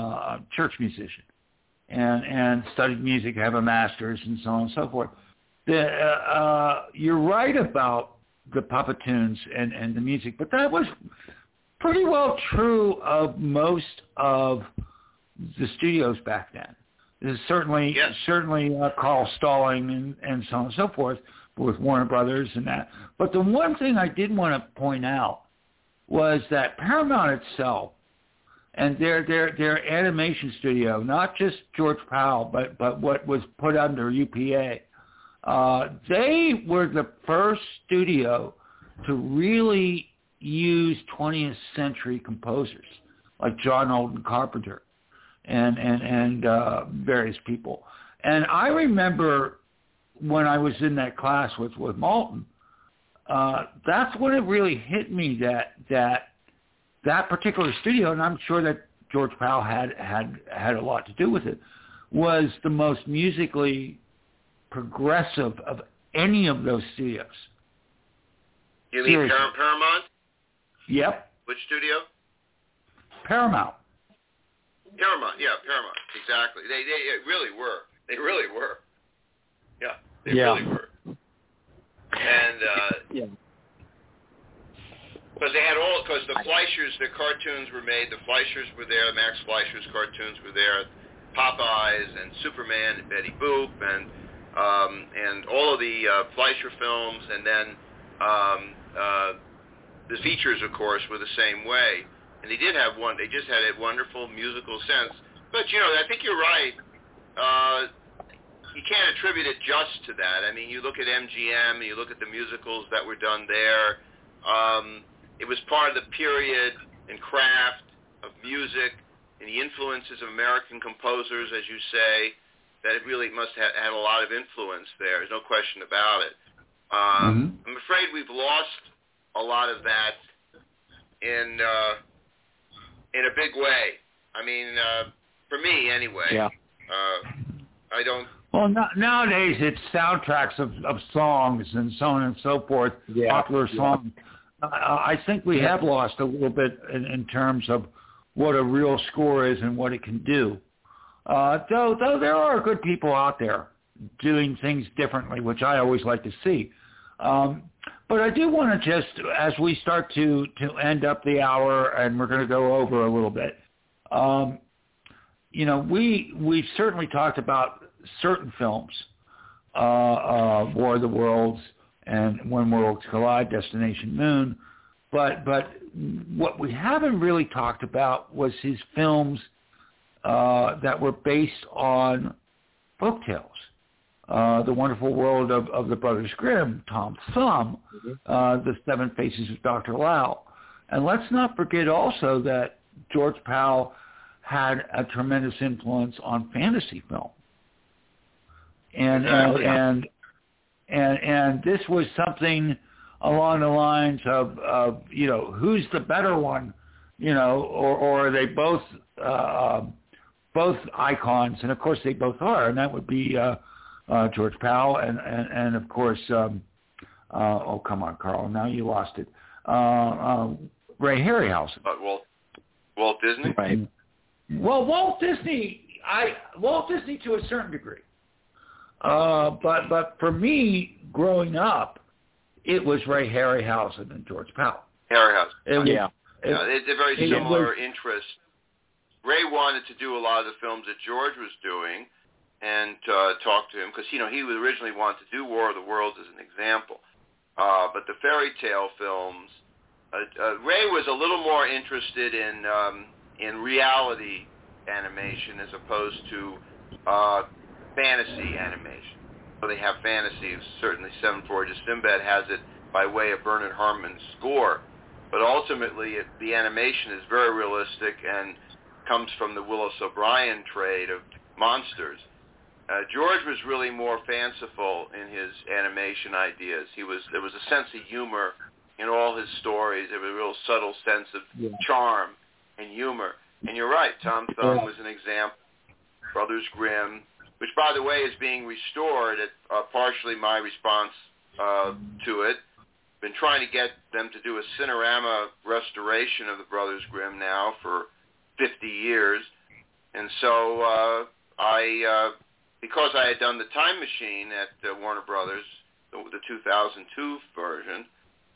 a church musician, and and studied music, have a master's, and so on and so forth. The, uh, you're right about the Puppetoons and, and the music, but that was pretty well true of most of the studios back then. This is certainly yes. certainly uh, Carl Stalling and, and so on and so forth with Warner Brothers and that. But the one thing I did want to point out was that Paramount itself and their their their animation studio, not just George Powell, but but what was put under U P A, uh, they were the first studio to really use twentieth century composers like John Alden Carpenter and and and uh, various people. And I remember when I was in that class with with Malton, uh, that's when it really hit me that that that particular studio, and I'm sure that George Powell had had had a lot to do with it, was the most musically progressive of any of those studios. You mean Seriously. Par- Paramount? Yep. Which studio? Paramount. Paramount, yeah, Paramount, exactly. They they really were. They really were. Yeah, they Yeah. really were. And uh, Yeah. because they had all, because the Fleischers, the cartoons were made. The Fleischers were there. Max Fleischer's cartoons were there. Popeyes and Superman and Betty Boop and um, and all of the uh, Fleischer films, and then um, uh, the features, of course, were the same way. And they did have one. They just had a wonderful musical sense. But you know, I think you're right. Uh, you can't attribute it just to that. I mean, you look at M G M, you look at the musicals that were done there. Um, it was part of the period and craft of music and the influences of American composers, as you say, that it really must have had a lot of influence there. There's no question about it. Um, Mm-hmm. I'm afraid we've lost a lot of that in uh, in a big way. I mean, uh, for me anyway. Yeah. Uh, I don't. Well, no, nowadays it's soundtracks of, of songs and so on and so forth, Yeah. popular Yeah. songs. Uh, I think we Yeah. have lost a little bit in, in terms of what a real score is and what it can do. Uh, though, though there are good people out there doing things differently, which I always like to see. Um, but I do want to just, as we start to, to end up the hour, and we're going to go over a little bit, um, you know, we, we've certainly talked about certain films, uh, uh, War of the Worlds and When Worlds Collide, Destination Moon, but but what we haven't really talked about was his films uh, that were based on folktales. Uh, the Wonderful World of, of the Brothers Grimm, Tom Thumb, mm-hmm. uh, The Seven Faces of Doctor Lao. And let's not forget also that George Powell had a tremendous influence on fantasy film. And and, Oh, yeah. and and and this was something along the lines of, of you know, who's the better one, you know, or, or are they both uh, both icons? And of course they both are, and that would be uh, uh, George Powell and, and, and of course, um, uh, oh come on, Carl, now you lost it, uh, uh, Ray Harryhausen. Uh, Walt, Walt Disney? Right. Well, Walt Disney, I Walt Disney to a certain degree. Uh, but but for me, growing up, it was Ray Harryhausen and George Powell. Harryhausen. It was, yeah. It, yeah, they're very it similar was, interests. Ray wanted to do a lot of the films that George was doing and uh, talk to him because, you know, he would originally want to do War of the Worlds as an example. Uh, but the fairy tale films, uh, uh, Ray was a little more interested in um, in reality animation as opposed to uh, fantasy animation. So they have fantasy. Certainly Seven Voyages of Sinbad has it by way of Bernard Herrmann's score. But ultimately, it, the animation is very realistic and comes from the Willis O'Brien trade of monsters. Uh, George was really more fanciful in his animation ideas. He was there was a sense of humor in all his stories. There was a real subtle sense of Yeah. charm and humor. And you're right, Tom Thumb Yeah. was an example. Brothers Grimm, which, by the way, is being restored. At, uh, partially my response uh, to it. Been trying to get them to do a Cinerama restoration of the Brothers Grimm now for fifty years. And so uh, I, uh, because I had done the Time Machine at uh, Warner Brothers, the, the two thousand two version,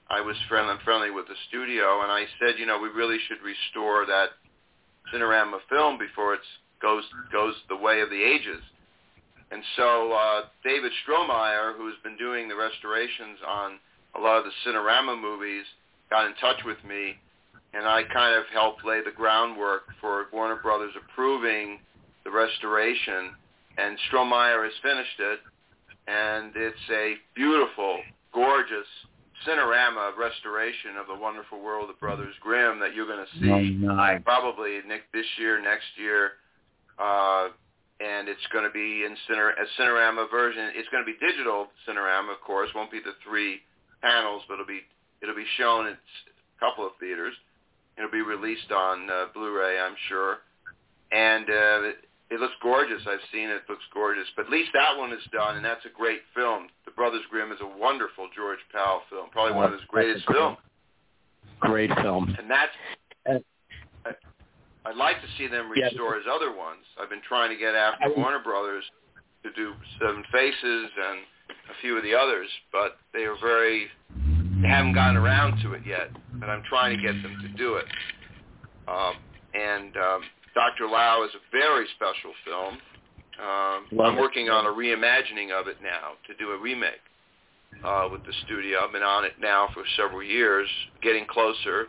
I was friendly, friendly with the studio, and I said, you know, we really should restore that Cinerama film before it goes goes the way of the ages. And so uh, David Strohmeyer, who's been doing the restorations on a lot of the Cinerama movies, got in touch with me, and I kind of helped lay the groundwork for Warner Brothers approving the restoration. And Strohmeyer has finished it, and it's a beautiful, gorgeous Cinerama restoration of the Wonderful World of Brothers Grimm that you're going to see oh, nice. probably this year, next year, uh, and it's going to be in Ciner- a Cinerama version. It's going to be digital Cinerama, of course. Won't be the three panels, but it'll be it'll be shown in a couple of theaters. It'll be released on uh, Blu-ray, I'm sure, and uh, it, it looks gorgeous. I've seen it. It looks gorgeous. But at least that one is done, and that's a great film. The Brothers Grimm is a wonderful George Pal film, probably one of his greatest films. Great film. And that's, I, I'd like to see them restore his other ones. I've been trying to get after Warner Brothers to do Seven Faces and a few of the others, but they are very, they haven't gotten around to it yet, and I'm trying to get them to do it. Um, and um, Doctor Lao is a very special film. Um, I'm working on a reimagining of it now to do a remake uh, with the studio. I've been on it now for several years, getting closer.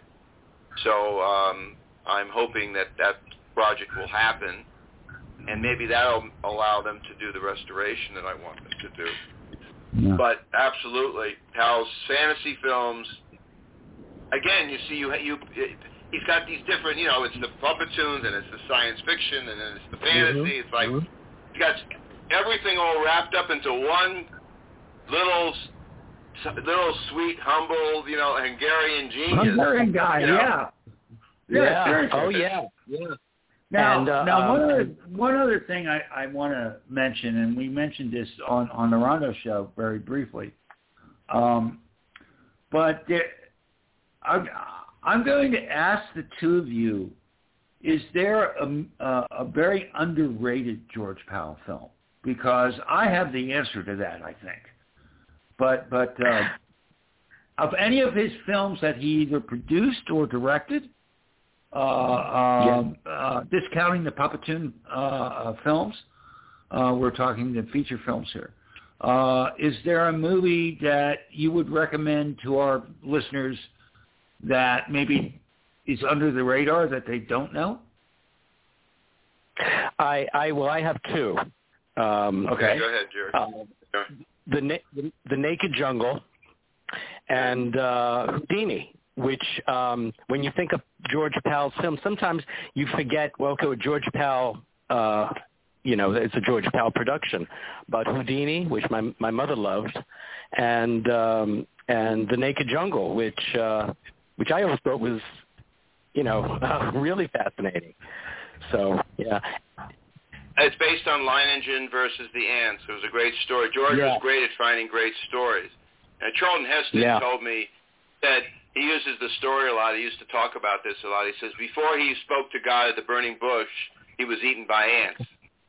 So um, I'm hoping that that project will happen, and maybe that'll allow them to do the restoration that I want them to do. Yeah. But absolutely, Pal's fantasy films. Again, you see, you you. It, he's got these different, you know, it's the Puppetoons, and it's the science fiction, and then it's the fantasy. Mm-hmm. It's like, mm-hmm. he's got everything all wrapped up into one little, little sweet, humble, you know, Hungarian genius. Hungarian guy, you know? yeah. Yeah. yeah. Oh, yeah. Yeah. Now, and, uh, now um, one, other, one other thing I, I want to mention, and we mentioned this on, on the Rondo Show very briefly, um, but there, I, I'm going to ask the two of you, is there a, a, a very underrated George Pal film? Because I have the answer to that, I think. But but uh, of any of his films that he either produced or directed, uh, um, yeah. uh, discounting the Puppetoon uh, films, uh, we're talking the feature films here, uh, is there a movie that you would recommend to our listeners that maybe is under the radar that they don't know? I, I well, I have two. Um, okay, go ahead, Jerry. Uh, the, the the Naked Jungle and uh, Houdini, which um, when you think of George Pal's film, sometimes you forget. Well, okay, George Pal, uh, you know, it's a George Pal production, but Houdini, which my my mother loved, and um, and the Naked Jungle, which. Uh, which I always thought was, you know, uh, really fascinating. So, yeah. It's based on Line Engine versus the Ants. It was a great story. George yeah. was great at finding great stories. And Charlton Heston yeah. told me that he uses the story a lot. He used to talk about this a lot. He says before he spoke to God at the burning bush, he was eaten by ants.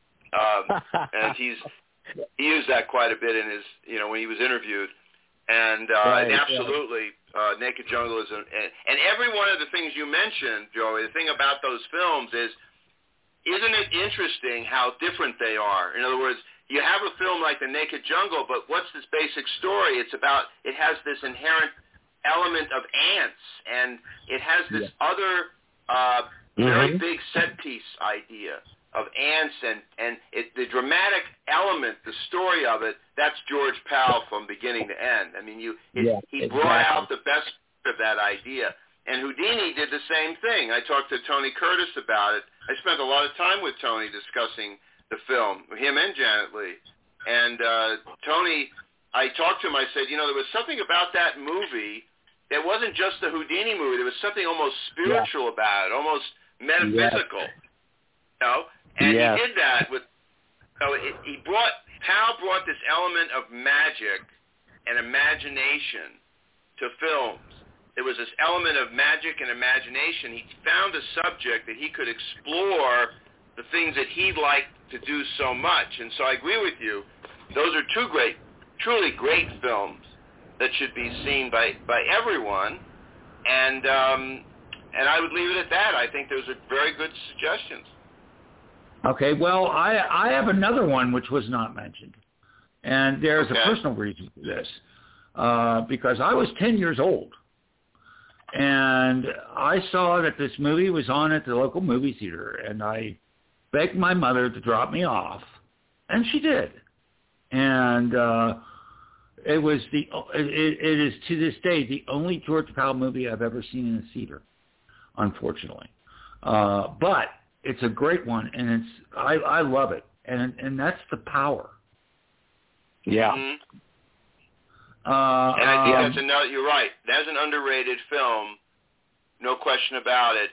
Um, and he's he used that quite a bit in his, you know, when he was interviewed. And, uh, right, and absolutely, yeah. uh, Naked Jungle is, a, and, and every one of the things you mentioned, Joey, the thing about those films is, isn't it interesting how different they are? In other words, you have a film like The Naked Jungle, but what's this basic story? It's about, it has this inherent element of ants, and it has this yeah. other uh, mm-hmm. very big set piece idea of ants, and, and it, the dramatic element, the story of it, that's George Pal from beginning to end. I mean, you it, yeah, he exactly. brought out the best of that idea. And Houdini did the same thing. I talked to Tony Curtis about it. I spent a lot of time with Tony discussing the film, him and Janet Leigh. And uh, Tony, I talked to him, I said, you know, there was something about that movie that wasn't just the Houdini movie. There was something almost spiritual yeah. about it, almost metaphysical. Yeah. You know? And yes. he did that with, so it, he brought, Pal brought this element of magic and imagination to films. There was this element of magic and imagination. He found a subject that he could explore the things that he liked to do so much. And so I agree with you. Those are two great, truly great films. that should be seen by, by everyone. And um, and I would leave it at that. I think those are very good suggestions. Okay, well, I I have another one which was not mentioned. And there's okay. a personal reason for this. Uh, because I was ten years old. And I saw that this movie was on at the local movie theater. And I begged my mother to drop me off. And she did. And uh, it was the it, it is to this day the only George Pal movie I've ever seen in a theater, unfortunately. Uh, but it's a great one, and it's I, I love it, and and that's The Power. Yeah. Mm-hmm. Uh, and I think um, that's another. You're right. That's an underrated film, no question about it.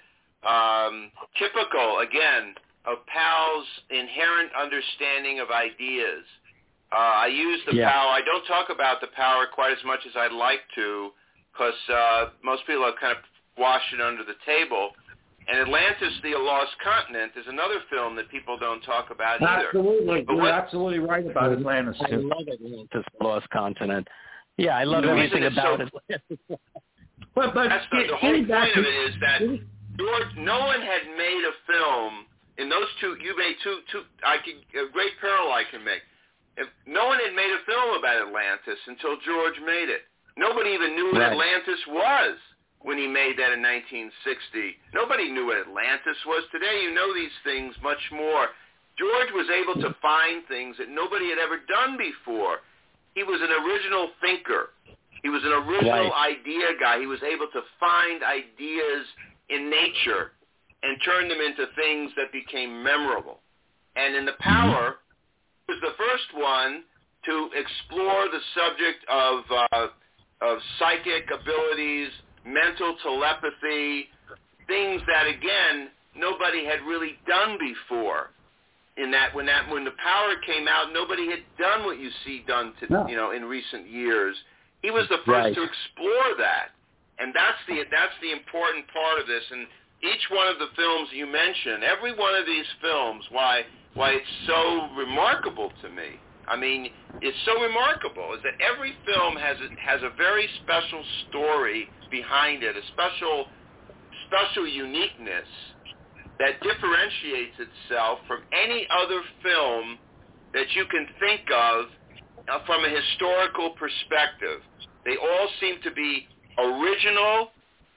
Um, typical again of Pal's inherent understanding of ideas. Uh, I use the yeah. power. I don't talk about the power quite as much as I'd like to, because uh, most people have kind of washed it under the table. And Atlantis, the Lost Continent, is another film that people don't talk about either. Absolutely, but you're what, absolutely right about Atlantis I too. love Atlantis, the Lost Continent. Yeah, I love the everything reason about it's it. so, But but that's the, get, the whole getting back point to, of it is that George, no one had made a film in those two. You made two two. I could a great parallel I can make. If no one had made a film about Atlantis until George made it. Nobody even knew what Right. Atlantis was when he made that in nineteen sixty. Nobody knew what Atlantis was. Today you know these things much more. George was able to find things that nobody had ever done before. He was an original thinker. He was an original Right. idea guy. He was able to find ideas in nature and turn them into things that became memorable. And in The Power, he was the first one to explore the subject of uh, of psychic abilities, mental telepathy, things that, again, nobody had really done before. In that, when that when The Power came out, nobody had done what you see done to, No. you know, in recent years. He was the first Right. to explore that, and that's the that's the important part of this. And each one of the films you mentioned, every one of these films, why why it's so remarkable to me. I mean, it's so remarkable is that every film has a, has a very special story behind it, a special special uniqueness that differentiates itself from any other film that you can think of uh, from a historical perspective. They all seem to be original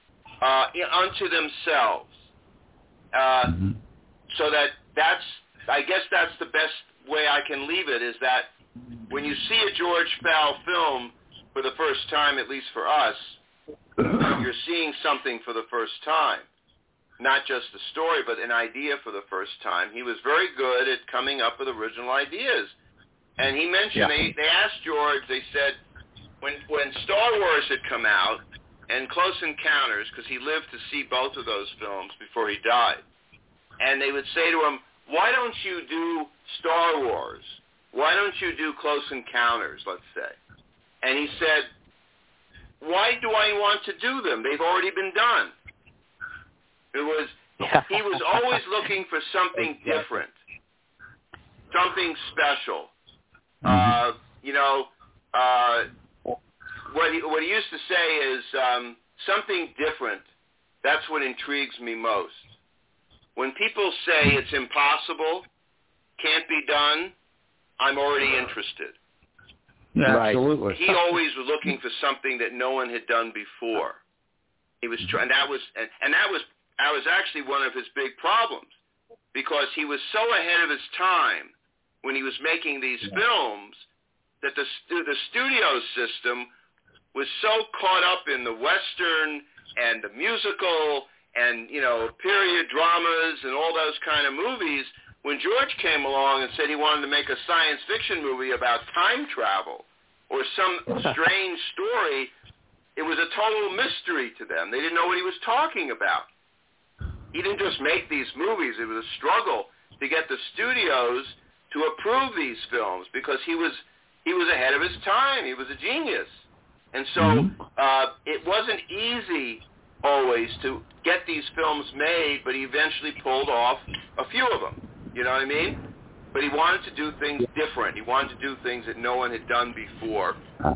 uh, unto themselves. Uh, mm-hmm. So that that's, I guess that's the best way I can leave it, is that when you see a George Pal film for the first time, at least for us, you're seeing something for the first time. Not just a story, but an idea for the first time. He was very good at coming up with original ideas. And he mentioned, Yeah. they, they asked George, they said, when when Star Wars had come out, and Close Encounters, because he lived to see both of those films before he died, and they would say to him, why don't you do Star Wars? Why don't you do Close Encounters, let's say? And he said, why do I want to do them? They've already been done. It was he was always looking for something different, something special. Uh, you know, uh, what he, what he used to say is um, something different. That's what intrigues me most. When people say it's impossible, can't be done, I'm already interested. Yeah, Right. absolutely. He always was looking for something that no one had done before. He was trying. That was and, and that was that was actually one of his big problems, because he was so ahead of his time when he was making these yeah. films that the the studio system was so caught up in the Western and the musical and, you know, period dramas and all those kind of movies. When George came along and said he wanted to make a science fiction movie about time travel or some strange story, it was a total mystery to them. They didn't know what he was talking about. He didn't just make these movies. It was a struggle to get the studios to approve these films, because he was he was ahead of his time. He was a genius. And so uh, it wasn't easy always to get these films made, but he eventually pulled off a few of them. You know what I mean? But he wanted to do things different. He wanted to do things that no one had done before.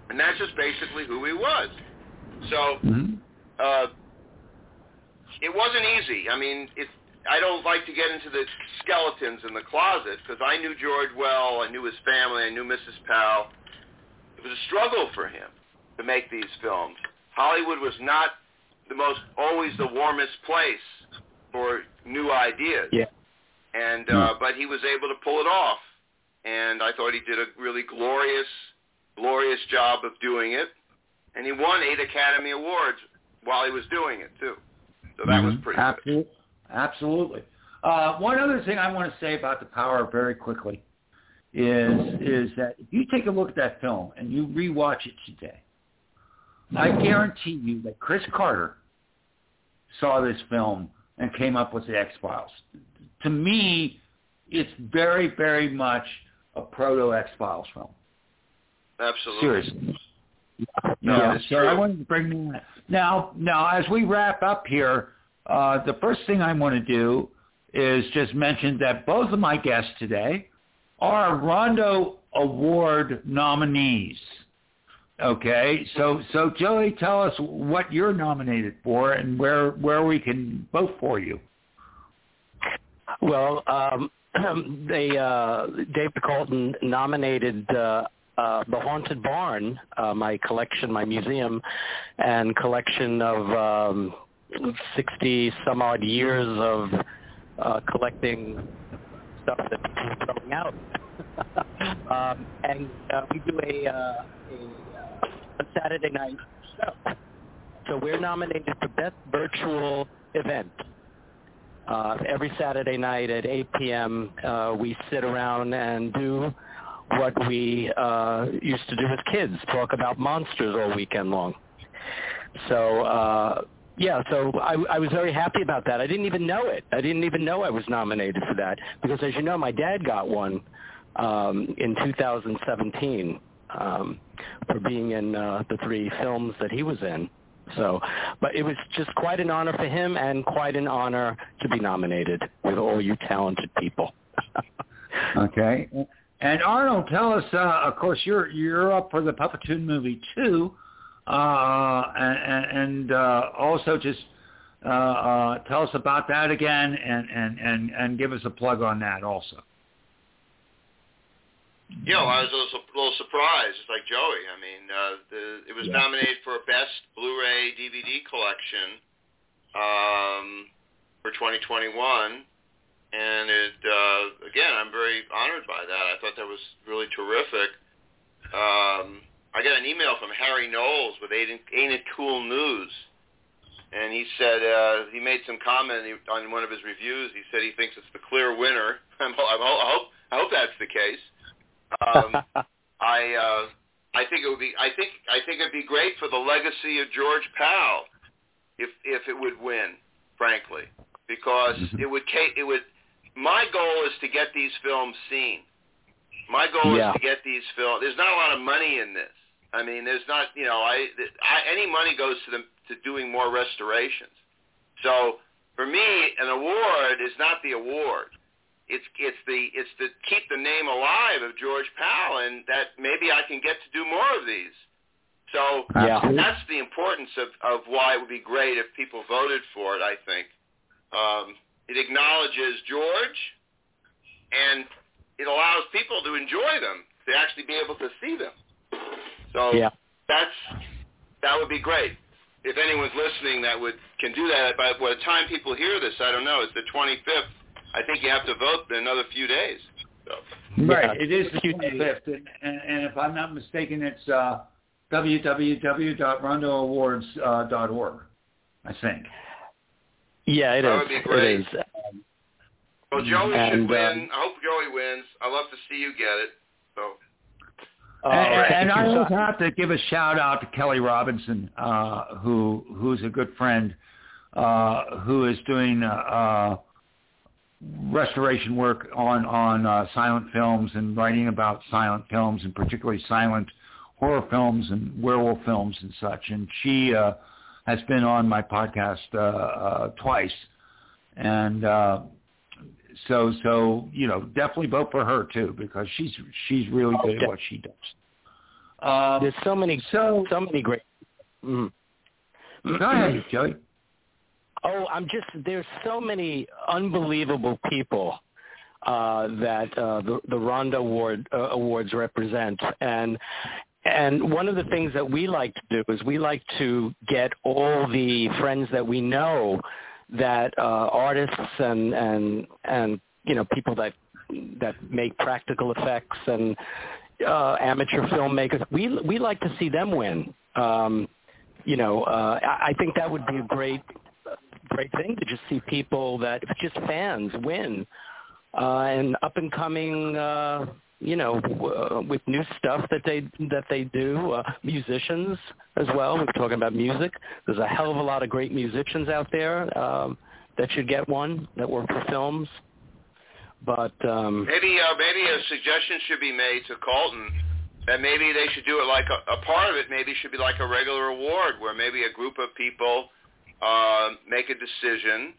And that's just basically who he was. So Mm-hmm. uh, it wasn't easy. I mean, it, I don't like to get into the skeletons in the closet because I knew George well. I knew his family. I knew Missus Powell. It was a struggle for him to make these films. Hollywood was not the most, always the warmest place for new ideas. Yeah. And uh, but he was able to pull it off, and I thought he did a really glorious, glorious job of doing it. And he won eight Academy Awards while he was doing it too. So that mm-hmm. was pretty Absolutely. good. Absolutely. Uh, one other thing I want to say about The Power very quickly is is that if you take a look at that film and you rewatch it today, I guarantee you that Chris Carter saw this film and came up with the X-Files. To me, it's very, very much a proto-X-Files film. Absolutely. Seriously. No, yeah, it's so true. I wanted to bring that. Now, now, as we wrap up here, uh, the first thing I want to do is just mention that both of my guests today are Rondo Award nominees. Okay, so so Joey, tell us what you're nominated for and where where we can vote for you. Well, um, they uh, David Colton nominated uh, uh, The Haunted Barn, uh, my collection, my museum, and collection of um, sixty some odd years of uh, collecting stuff that people are throwing out. um, and uh, we do a, uh, a, a Saturday night show. So we're nominated for Best Virtual Event. Uh, every Saturday night at eight p.m., uh, we sit around and do what we uh, used to do as kids, talk about monsters all weekend long. So, uh, yeah, so I, I was very happy about that. I didn't even know it. I didn't even know I was nominated for that because, as you know, my dad got one um, in two thousand seventeen um, for being in uh, the three films that he was in. So, but it was just quite an honor for him and quite an honor to be nominated with all you talented people. Okay. And Arnold, tell us, uh, of course, you're you're up for the Puppetoon movie too, uh, and, and uh, also just uh, uh, tell us about that again and, and, and, and give us a plug on that also. Yeah, well, I was a little, a little surprised, just like Joey. I mean, uh, the, it was Yeah. nominated for Best Blu-ray D V D Collection um, for twenty twenty-one, and it uh, again, I'm very honored by that. I thought that was really terrific. Um, I got an email from Harry Knowles with Ain't It, Ain't It Cool News, and he said uh, he made some comment on one of his reviews. He said he thinks it's the clear winner. I'm, I hope I hope that's the case. um, I uh, I think it would be I think I think it'd be great for the legacy of George Powell if if it would win, frankly, because it would it would. My goal is to get these films seen. My goal Yeah. is to get these films. There's not a lot of money in this. I mean, there's not you know I, I any money goes to them to doing more restorations. So for me, an award is not the award. It's it's the it's to keep the name alive of George Powell, and that maybe I can get to do more of these. So Yeah. that's the importance of, of why it would be great if people voted for it. I think um, it acknowledges George, and it allows people to enjoy them, to actually be able to see them. So Yeah. that's that would be great. If anyone's listening, that would can do that. By the time people hear this, I don't know. It's the twenty-fifth. I think you have to vote in another few days. So. Right, Yeah. it is the twenty-fifth, and, and, and if I'm not mistaken, it's uh, w w w dot rondo awards dot org, I think. Yeah, it That is. would be great. It is. Um, Well, Joey And, should win. um, I hope Joey wins. I'd love to see you get it. So. uh, and right. and I also have to give a shout out to Kelly Robinson, uh, who who's a good friend, uh, who is doing uh, uh, restoration work on on uh, silent films and writing about silent films, and particularly silent horror films and werewolf films and such. And she uh, has been on my podcast uh, uh, twice, and uh, so so you know definitely vote for her too, because she's she's really good at what she does. Um, There's so many, so, so many great. Mm. Go ahead, Joey. Oh, I'm just, there's so many unbelievable people uh, that uh, the, the Rhonda Award, uh, Awards represent. And and one of the things that we like to do is we like to get all the friends that we know that uh, artists and, and, and, you know, people that, that make practical effects and uh, amateur filmmakers, we, we like to see them win. Um, you know, uh, I, I think that would be a great great thing to just see people that just fans win uh, and up and coming, uh, you know, uh, with new stuff that they that they do. Uh, musicians as well. We're talking about music. There's a hell of a lot of great musicians out there um, that should get one that work for films. But um, maybe uh, maybe a suggestion should be made to Colton that maybe they should do it like a, a part of it. Maybe should be like a regular award where maybe a group of people uh, make a decision.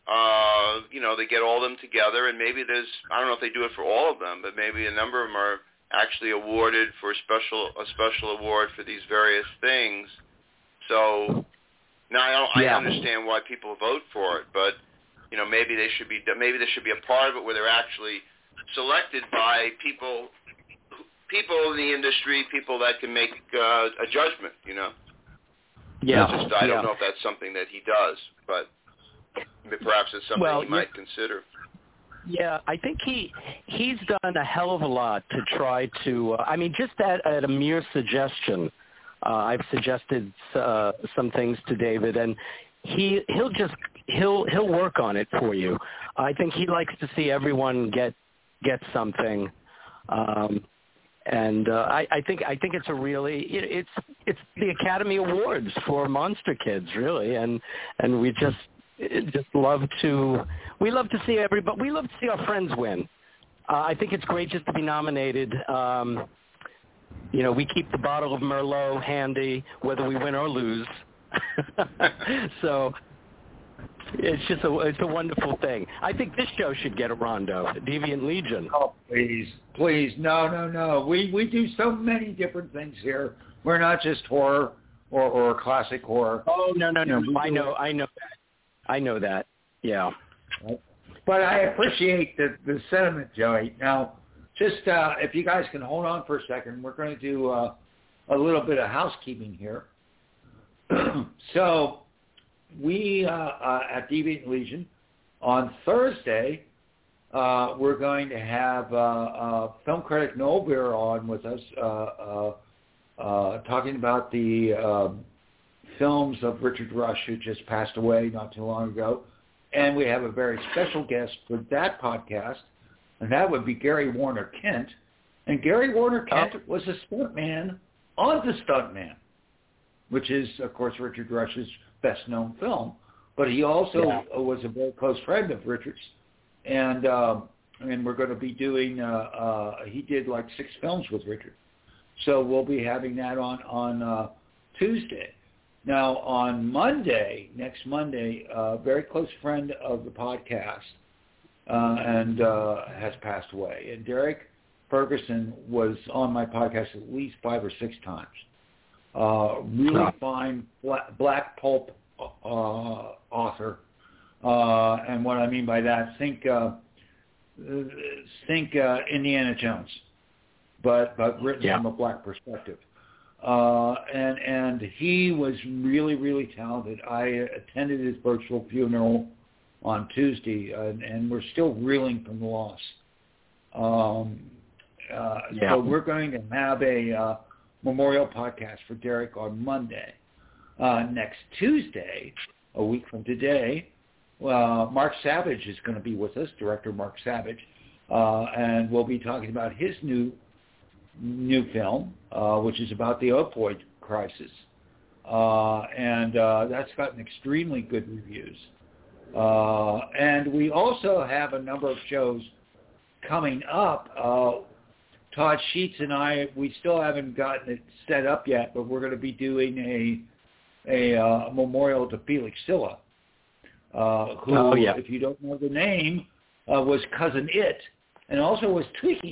Uh, you know, they get all of them together, and maybe there's, I don't know if they do it for all of them, but maybe a number of them are actually awarded for a special a special award for these various things. So now I, don't, yeah. I understand why people vote for it, but you know, maybe they should be maybe there should be a part of it where they're actually selected by people people in the industry, people that can make uh, a judgment. You know. Yeah. Just, I yeah. don't know if that's something that he does, but perhaps it's something well, he might yeah. consider. Yeah, I think he he's done a hell of a lot to try to. Uh, I mean, just at, at a mere suggestion, uh, I've suggested uh, some things to David, and he he'll just he'll he'll work on it for you. I think he likes to see everyone get get something, um, and uh, I, I think I think it's a really it, it's it's the Academy Awards for Monster Kids, really, and and we just. just love to we love to see everybody we love to see our friends win. uh, I think it's great just to be nominated. Um, you know, we keep the bottle of Merlot handy whether we win or lose. So it's just a it's a wonderful thing. I think this show should get a Rondo, Deviant Legion. Oh, please, please, no, no, no. We we do so many different things here. We're not just horror or, or classic horror. Oh no no no! You know, I know I know that. I know that, yeah. But I appreciate the, the sentiment, Joey. Now, just uh, if you guys can hold on for a second, we're going to do uh, a little bit of housekeeping here. So we, uh, uh, at Deviant Legion, on Thursday, uh, we're going to have uh, uh, film critic Noel Beer on with us, uh, uh, uh, talking about the... Uh, films of Richard Rush, who just passed away not too long ago. And we have a very special guest for that podcast, and that would be Gary Warner Kent. And Gary Warner Kent oh. was a stuntman on The Stuntman, which is, of course, Richard Rush's best-known film. But he also yeah. was a very close friend of Richard's. And uh, and we're going to be doing, uh, uh, he did like six films with Richard. So we'll be having that on, on uh, Tuesday. Now, on Monday, next Monday, a very close friend of the podcast uh, and uh, has passed away. And Derek Ferguson was on my podcast at least five or six times. Uh, really oh. fine black, black pulp uh, author. Uh, and what I mean by that, think uh, think uh, Indiana Jones, but, but written yeah. from a black perspective. Uh, and and he was really, really talented. I attended his virtual funeral on Tuesday, and, and we're still reeling from the loss. Um, uh, yeah. So we're going to have a uh, memorial podcast for Derek on Monday. Uh, next Tuesday, a week from today, uh, Mark Savage is going to be with us, director Mark Savage, uh, and we'll be talking about his new new film, uh, which is about the opioid crisis. Uh, and uh, that's gotten extremely good reviews. Uh, and we also have a number of shows coming up. Uh, Todd Sheets and I, we still haven't gotten it set up yet, but we're going to be doing a a uh, memorial to Felix Silla, uh, who, oh, yeah. if you don't know the name, uh, was Cousin It, and also was Twiki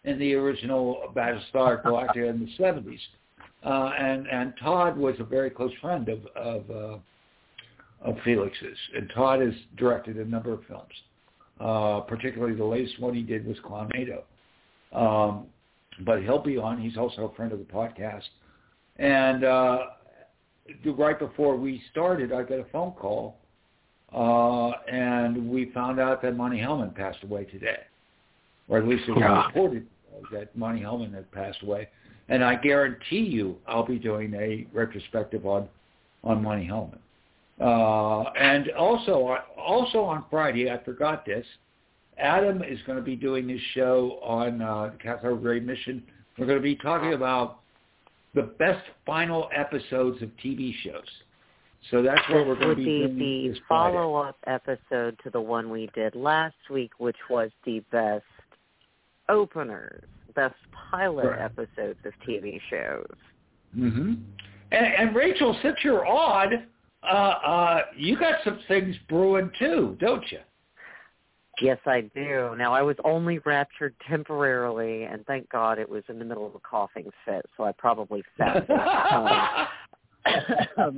in the original Battlestar Galactica in the seventies. Uh, and, and Todd was a very close friend of of, uh, of Felix's. And Todd has directed a number of films. Uh, particularly the latest one he did was Clownado. Um, but he'll be on. He's also a friend of the podcast. And uh, right before we started, I got a phone call, uh, and we found out that Monty Hellman passed away today. Or at least it was reported that Monty Hellman had passed away. And I guarantee you I'll be doing a retrospective on, on Monty Hellman. Uh, and also, also on Friday, I forgot this, Adam is going to be doing this show on uh, Cathode Ray Mission. We're going to be talking about the best final episodes of T V shows. So that's what we're going to be doing the this Friday. follow-up episode to the one we did last week, which was the best openers, best pilot Right. episodes of T V shows. Mm-hmm. And, and Rachel, since you're odd, uh, uh, you got some things brewing too, don't you? Yes, I do. Now, I was only raptured temporarily, and thank God it was in the middle of a coughing fit, so I probably sat. um,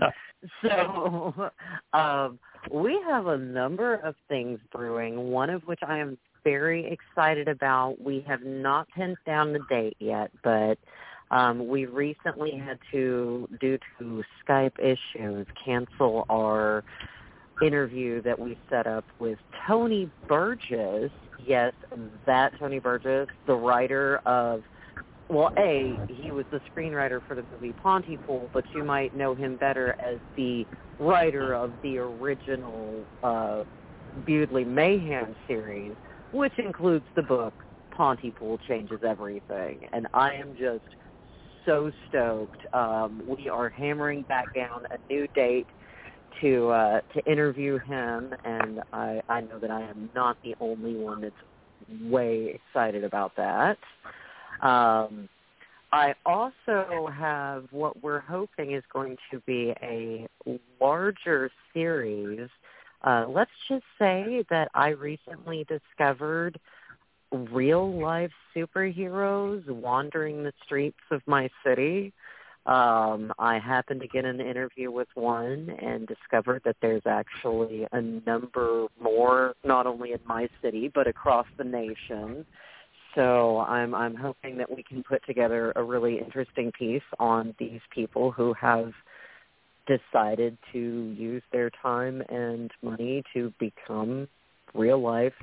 so um, we have a number of things brewing, one of which I am very excited about. We have not pinned down the date yet, but um, we recently had to, due to Skype issues, cancel our interview that we set up with Tony Burgess. Yes, that Tony Burgess, the writer of, well, A, he was the screenwriter for the movie Pontypool, but you might know him better as the writer of the original uh, Bewdley Mayhem series, which includes the book Pontypool Changes Everything. And I am just so stoked. Um, we are hammering back down a new date to uh, to interview him, and I, I know that I am not the only one that's way excited about that. Um, I also have what we're hoping is going to be a larger series. Uh, let's just say that I recently discovered real-life superheroes wandering the streets of my city. Um, I happened to get an interview with one and discovered that there's actually a number more, not only in my city, but across the nation. So I'm I'm hoping that we can put together a really interesting piece on these people who have decided to use their time and money to become real-life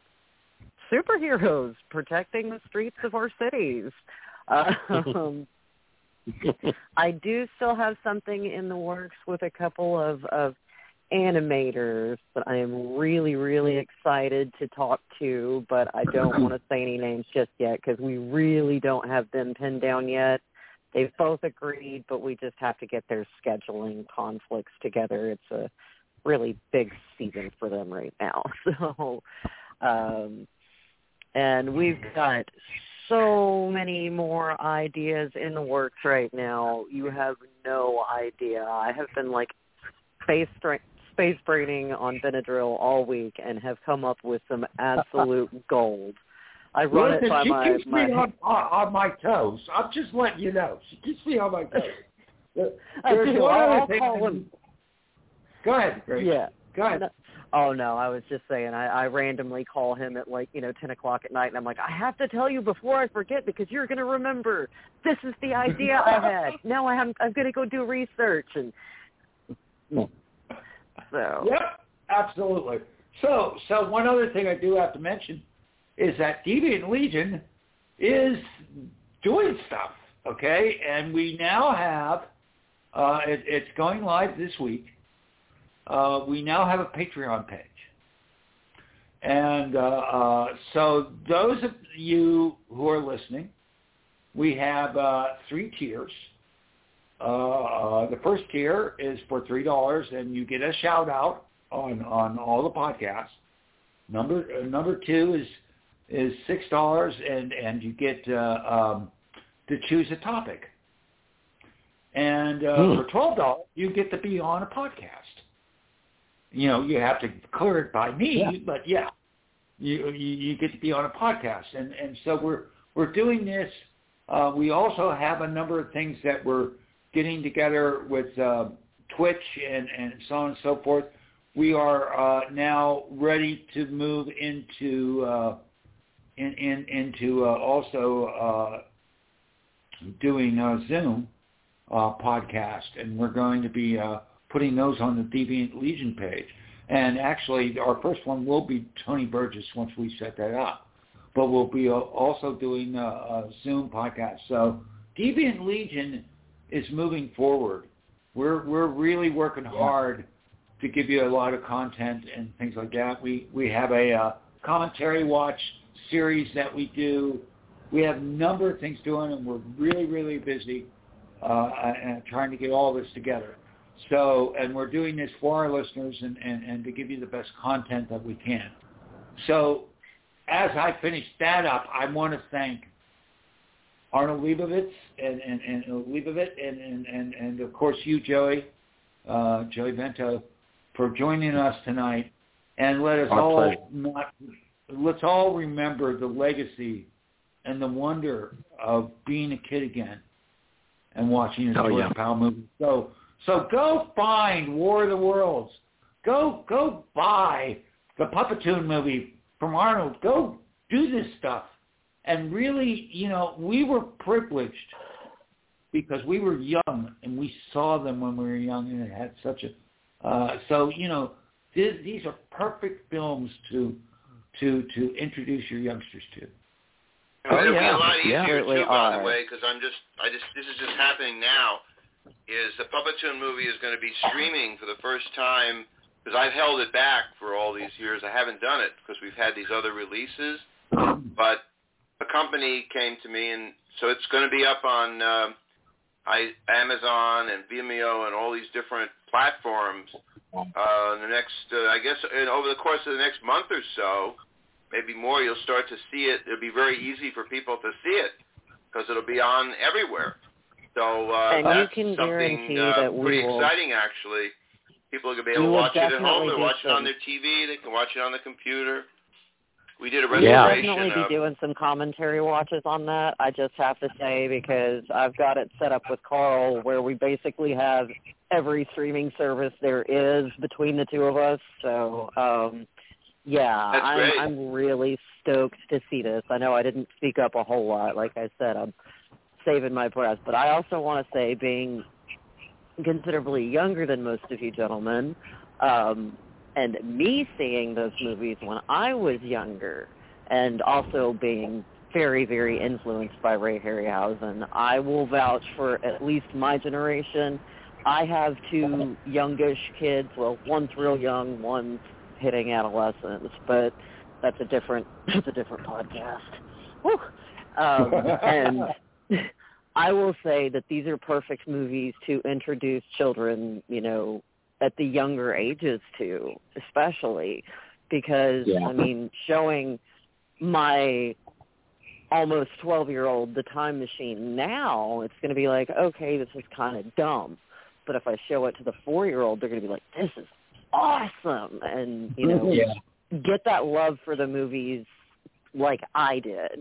superheroes protecting the streets of our cities. Um, I do still have something in the works with a couple of, of animators that I am really, really excited to talk to, but I don't want to say any names just yet because we really don't have them pinned down yet. They've both agreed, but we just have to get their scheduling conflicts together. It's a really big season for them right now. So, um, and we've got so many more ideas in the works right now. You have no idea. I have been like space stra- space braining on Benadryl all week and have come up with some absolute gold. I run Listen, it by she my keeps my. me on, on, on my toes. I'm just letting you know. She keeps me on my toes. I There's do. one I'll other thing. call him. Go ahead, Grace. Yeah. Go ahead. No, oh no, I was just saying. I, I randomly call him at like you know ten o'clock at night, and I'm like, I have to tell you before I forget because you're going to remember. This is the idea I had. Now I have. I'm going to go do research and. So. Yep, absolutely. So, so one other thing I do have to mention is that Deviant Legion is doing stuff, okay? And we now have, uh, it, it's going live this week. Uh, we now have a Patreon page. And uh, uh, so those of you who are listening, we have uh, three tiers. Uh, uh, the first tier is for three dollars, and you get a shout-out on, on all the podcasts. Number uh, number two is is six dollars, and, and you get uh, um, to choose a topic. And uh, hmm. for twelve dollars, you get to be on a podcast. You know, you have to clear it by me, yeah. but yeah, you, you you get to be on a podcast. And, and so we're we're doing this. Uh, we also have a number of things that we're getting together with uh, Twitch and, and so on and so forth. We are uh, now ready to move into uh, in, in, into uh, also uh, doing uh, Zoom uh, podcast, and we're going to be uh, putting those on the Deviant Legion page. And actually, our first one will be Tony Burgess once we set that up. But we'll be also doing a, a Zoom podcast. So Deviant Legion is moving forward. We're we're really working hard to give you a lot of content and things like that. We we have a uh, commentary watch series that we do. We have a number of things doing, and we're really, really busy uh, and trying to get all this together. So, and we're doing this for our listeners and, and, and to give you the best content that we can. So, as I finish that up, I want to thank Arnold Leibovitz and, and, and Leibovitz and, and, and, and, of course, you, Joey, uh, Joey Vento, for joining us tonight. And let us Our all pleasure. not, let's all remember the legacy and the wonder of being a kid again and watching a Oh, George yeah. Powell movie. So, so go find War of the Worlds. Go, go buy the Puppetoon movie from Arnold. Go do this stuff. And really, you know, we were privileged because we were young and we saw them when we were young, and it had such a, uh, so, you know, this, these are perfect films to, to, to introduce your youngsters to. Oh, It'll yeah. be a lot easier Yeah. too, by are. the way, because I'm just, I just, this is just happening now. Is the Puppetoon movie is going to be streaming for the first time, because I've held it back for all these years. I haven't done it because we've had these other releases, but a company came to me, and so it's going to be up on uh, I, Amazon and Vimeo and all these different platforms uh, in the next, uh, I guess, uh, over the course of the next month or so. Maybe more, you'll start to see it. It'll be very easy for people to see it because it'll be on everywhere. So uh, And you that's can something guarantee uh, that we pretty will- exciting, actually. People are going to be We able to will watch it at home. definitely They'll do watch it on some- their T V. They can watch it on the computer. We did a We'll Yeah. reservation definitely of... be doing some commentary watches on that. I just have to say, because I've got it set up with Carl where we basically have every streaming service there is between the two of us. So, um, yeah, That's I'm, great. I'm really stoked to see this. I know I didn't speak up a whole lot. Like I said, I'm saving my breath. But I also want to say, being considerably younger than most of you gentlemen, um, and me seeing those movies when I was younger, and also being very, very influenced by Ray Harryhausen, I will vouch for at least my generation. I have two youngish kids. Well, one's real young, one's hitting adolescence, but that's a different that's a different podcast. Whew. Um, and I will say that these are perfect movies to introduce children, you know, at the younger ages to, especially because, Yeah. I mean, showing my almost twelve-year-old The Time Machine now, it's going to be like, okay, this is kind of dumb. But if I show it to the four-year-old, they're going to be like, this is awesome. And, you know, Yeah. get that love for the movies like I did.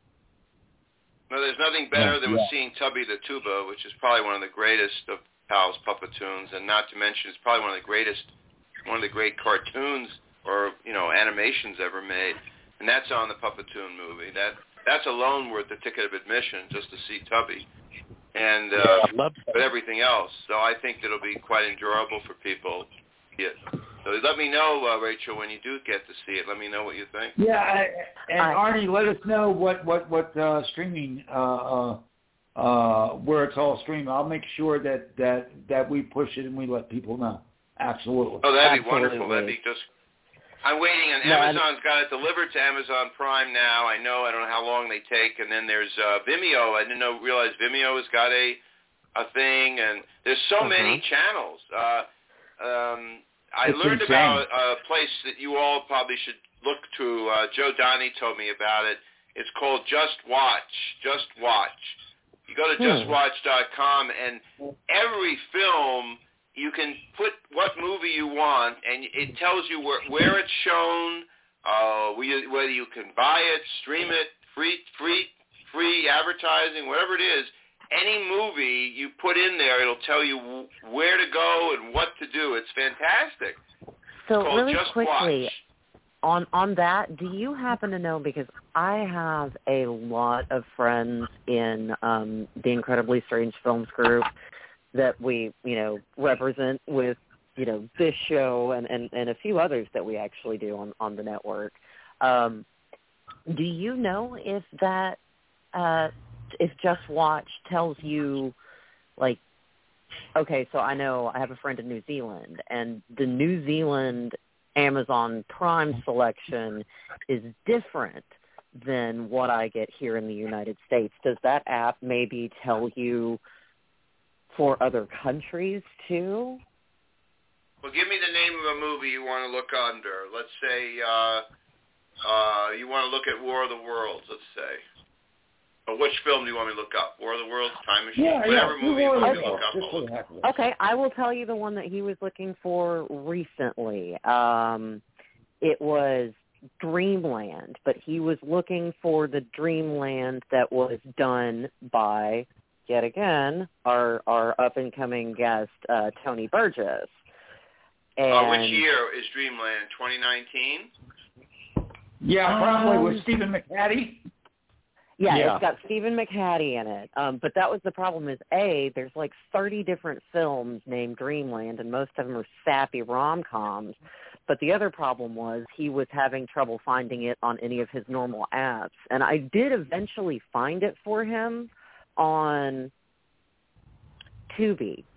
No, there's nothing better than Yeah. seeing Tubby the Tuba, which is probably one of the greatest of Powell's Puppetoons, and not to mention it's probably one of the greatest, one of the great cartoons or, you know, animations ever made, and that's on the Puppetoon movie. That That's alone worth the ticket of admission just to see Tubby, and uh, I love that. but everything else. So I think it'll be quite enjoyable for people. Yeah. So let me know, uh, Rachel, when you do get to see it. Let me know what you think. Yeah, I, and I- Arnie, let us know what what what uh, streaming uh, uh, uh, where it's all streamed. I'll make sure that, that that we push it and we let people know. Absolutely. Oh, that'd be Absolutely. wonderful. That'd be just. I'm waiting, and No, I- Amazon's got it delivered to Amazon Prime now. I know. I don't know how long they take. And then there's uh, Vimeo. I didn't know realize Vimeo has got a a thing, and there's so Uh-huh. many channels. Uh, um, I It's learned insane. about a place that you all probably should look to. Uh, Joe Donnie told me about it. It's called Just Watch. Just Watch. You go to Hmm. just watch dot com, and every film you can put what movie you want, and it tells you where, where it's shown, uh, whether you can buy it, stream it, free, free, free advertising, whatever it is, any movie you put in there, it'll tell you where to go and what to do. It's fantastic. So it's really Just quickly, Watch. on on that, do you happen to know, because I have a lot of friends in um, the Incredibly Strange Films group that we, you know, represent with, you know, this show and, and, and a few others that we actually do on, on the network. Um, do you know if that, uh, if Just Watch tells you, like, okay, so I know I have a friend in New Zealand, and the New Zealand Amazon Prime selection is different than what I get here in the United States. Does that app maybe tell you for other countries too? Well, give me the name of a movie you want to look under. Let's say uh, uh, you want to look at War of the Worlds, let's say. Or which film do you want me to look up? War of the Worlds, Time Machine? Yeah, Whatever yeah. movie you want me to Okay. look up. Just I'll look. so happy. Okay, I will tell you the one that he was looking for recently. Um, it was Dreamland, but he was looking for the Dreamland that was done by, yet again, our our up-and-coming guest, uh, Tony Burgess. And Uh, which year is Dreamland? twenty nineteen? Yeah, probably Um, with Stephen McHattie. Yeah, Yeah. it's got Stephen McHattie in it. Um, but that was the problem is, A, there's like thirty different films named Dreamland, and most of them are sappy rom-coms. But the other problem was he was having trouble finding it on any of his normal apps. And I did eventually find it for him on Tubi.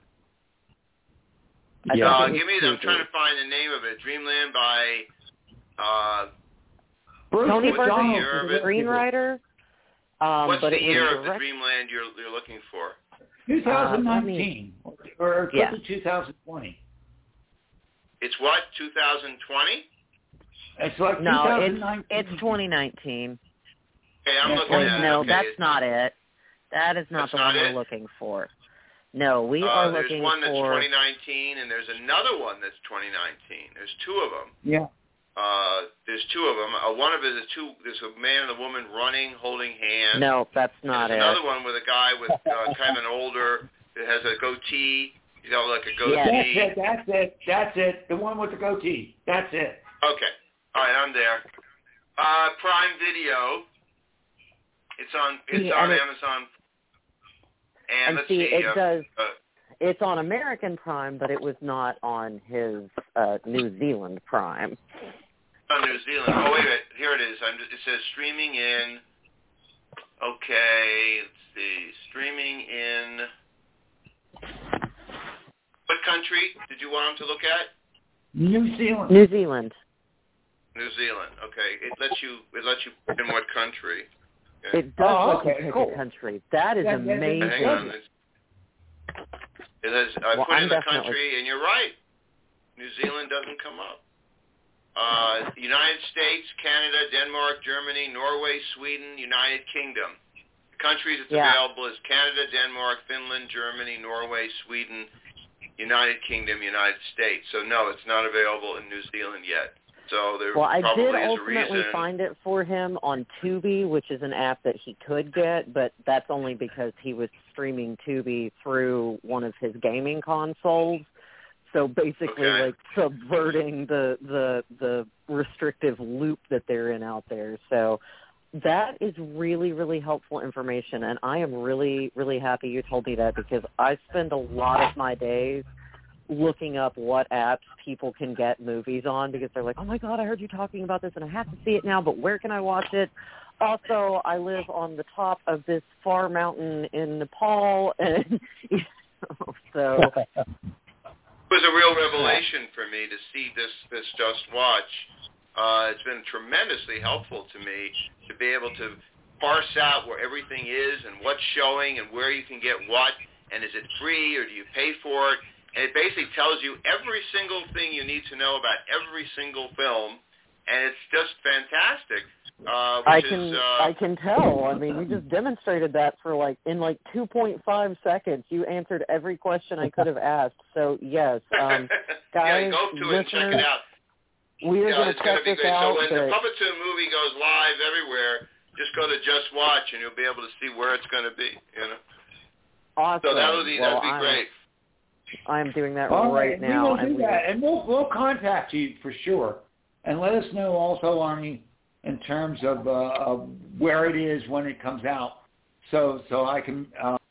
I Yeah. think Uh, it was give me the, I'm Tubi. trying to find the name of it. Dreamland by uh, Bruce Tony What's the McDonald year Burgess of is it? the screenwriter. Um, What's but the it was year of the direct- Dreamland you're, you're looking for? twenty nineteen, Uh, let me- or Yeah. could be twenty twenty. It's what, two thousand twenty? It's like No, it's twenty nineteen. it's twenty nineteen. Okay, I'm Yeah, looking Wait, at it. no, Okay, that's it's- not it. That is not That's the not one we're it? looking for. No, we Uh, are there's looking one that's for. twenty nineteen, and there's another one that's twenty nineteen. There's two of them. Yeah. Uh, there's two of them. Uh, one of it is two. There's a man and a woman running, holding hands. No, that's And not there's it. another one with a guy with uh, kind of an older, that has a goatee. You know, like a Yeah. goatee. That's it. That's it. That's it. The one with the goatee. That's it. Okay. All right, I'm there. Uh, Prime Video. It's on. It's Yeah, on and it- Amazon. And, And let's see, see. it uh, does. uh, It's on American Prime, but it was not on his uh, New Zealand Prime. on New Zealand. Oh wait a minute. Here it is. I'm just, it says streaming in. Okay. Let's see. Streaming in. What country did you want them to look at? New Zealand. New Zealand. New Zealand. Okay. It lets you. It lets you put in what country. Okay. It does Oh, let you okay, pick cool. a country. That is Yeah, yeah, yeah. amazing. Hang on. It's, it has. I Well, put I'm in the definitely- country, and you're right. New Zealand doesn't come up. Uh, United States, Canada, Denmark, Germany, Norway, Sweden, United Kingdom. The countries it's Yeah. available is Canada, Denmark, Finland, Germany, Norway, Sweden, United Kingdom, United States. So no, it's not available in New Zealand yet. So there Well, I probably did is a ultimately reason. find it for him on Tubi, which is an app that he could get, but that's only because he was streaming Tubi through one of his gaming consoles. So basically, Okay. like subverting the, the the restrictive loop that they're in out there. So that is really, really helpful information, and I am really, really happy you told me that because I spend a lot of my days looking up what apps people can get movies on because they're like, oh, my God, I heard you talking about this, and I have to see it now, but where can I watch it? Also, I live on the top of this far mountain in Nepal, and you know, so... It was a real revelation for me to see this this Just Watch. Uh, it's been tremendously helpful to me to be able to parse out where everything is and what's showing and where you can get what, and is it free or do you pay for it? And it basically tells you every single thing you need to know about every single film, and it's just fantastic. Uh, which I can is, uh, I can tell. I mean, you just demonstrated that for like in like two point five seconds. You answered every question I could have asked. So yes, um, guys, yeah, go to it and check listeners, it out. we are Yeah, going it's to going check to be this great. out. So when but the Puppet Soon movie goes live everywhere, just go to Just Watch, and you'll be able to see where it's going to be. You know. Awesome. So that would be well, that'd be I'm, great. I'm doing that All right right, now, we will do and we that, and we'll we'll contact you for sure, and let us know also, Arnie, in terms of, uh, of where it is when it comes out, so so I can uh,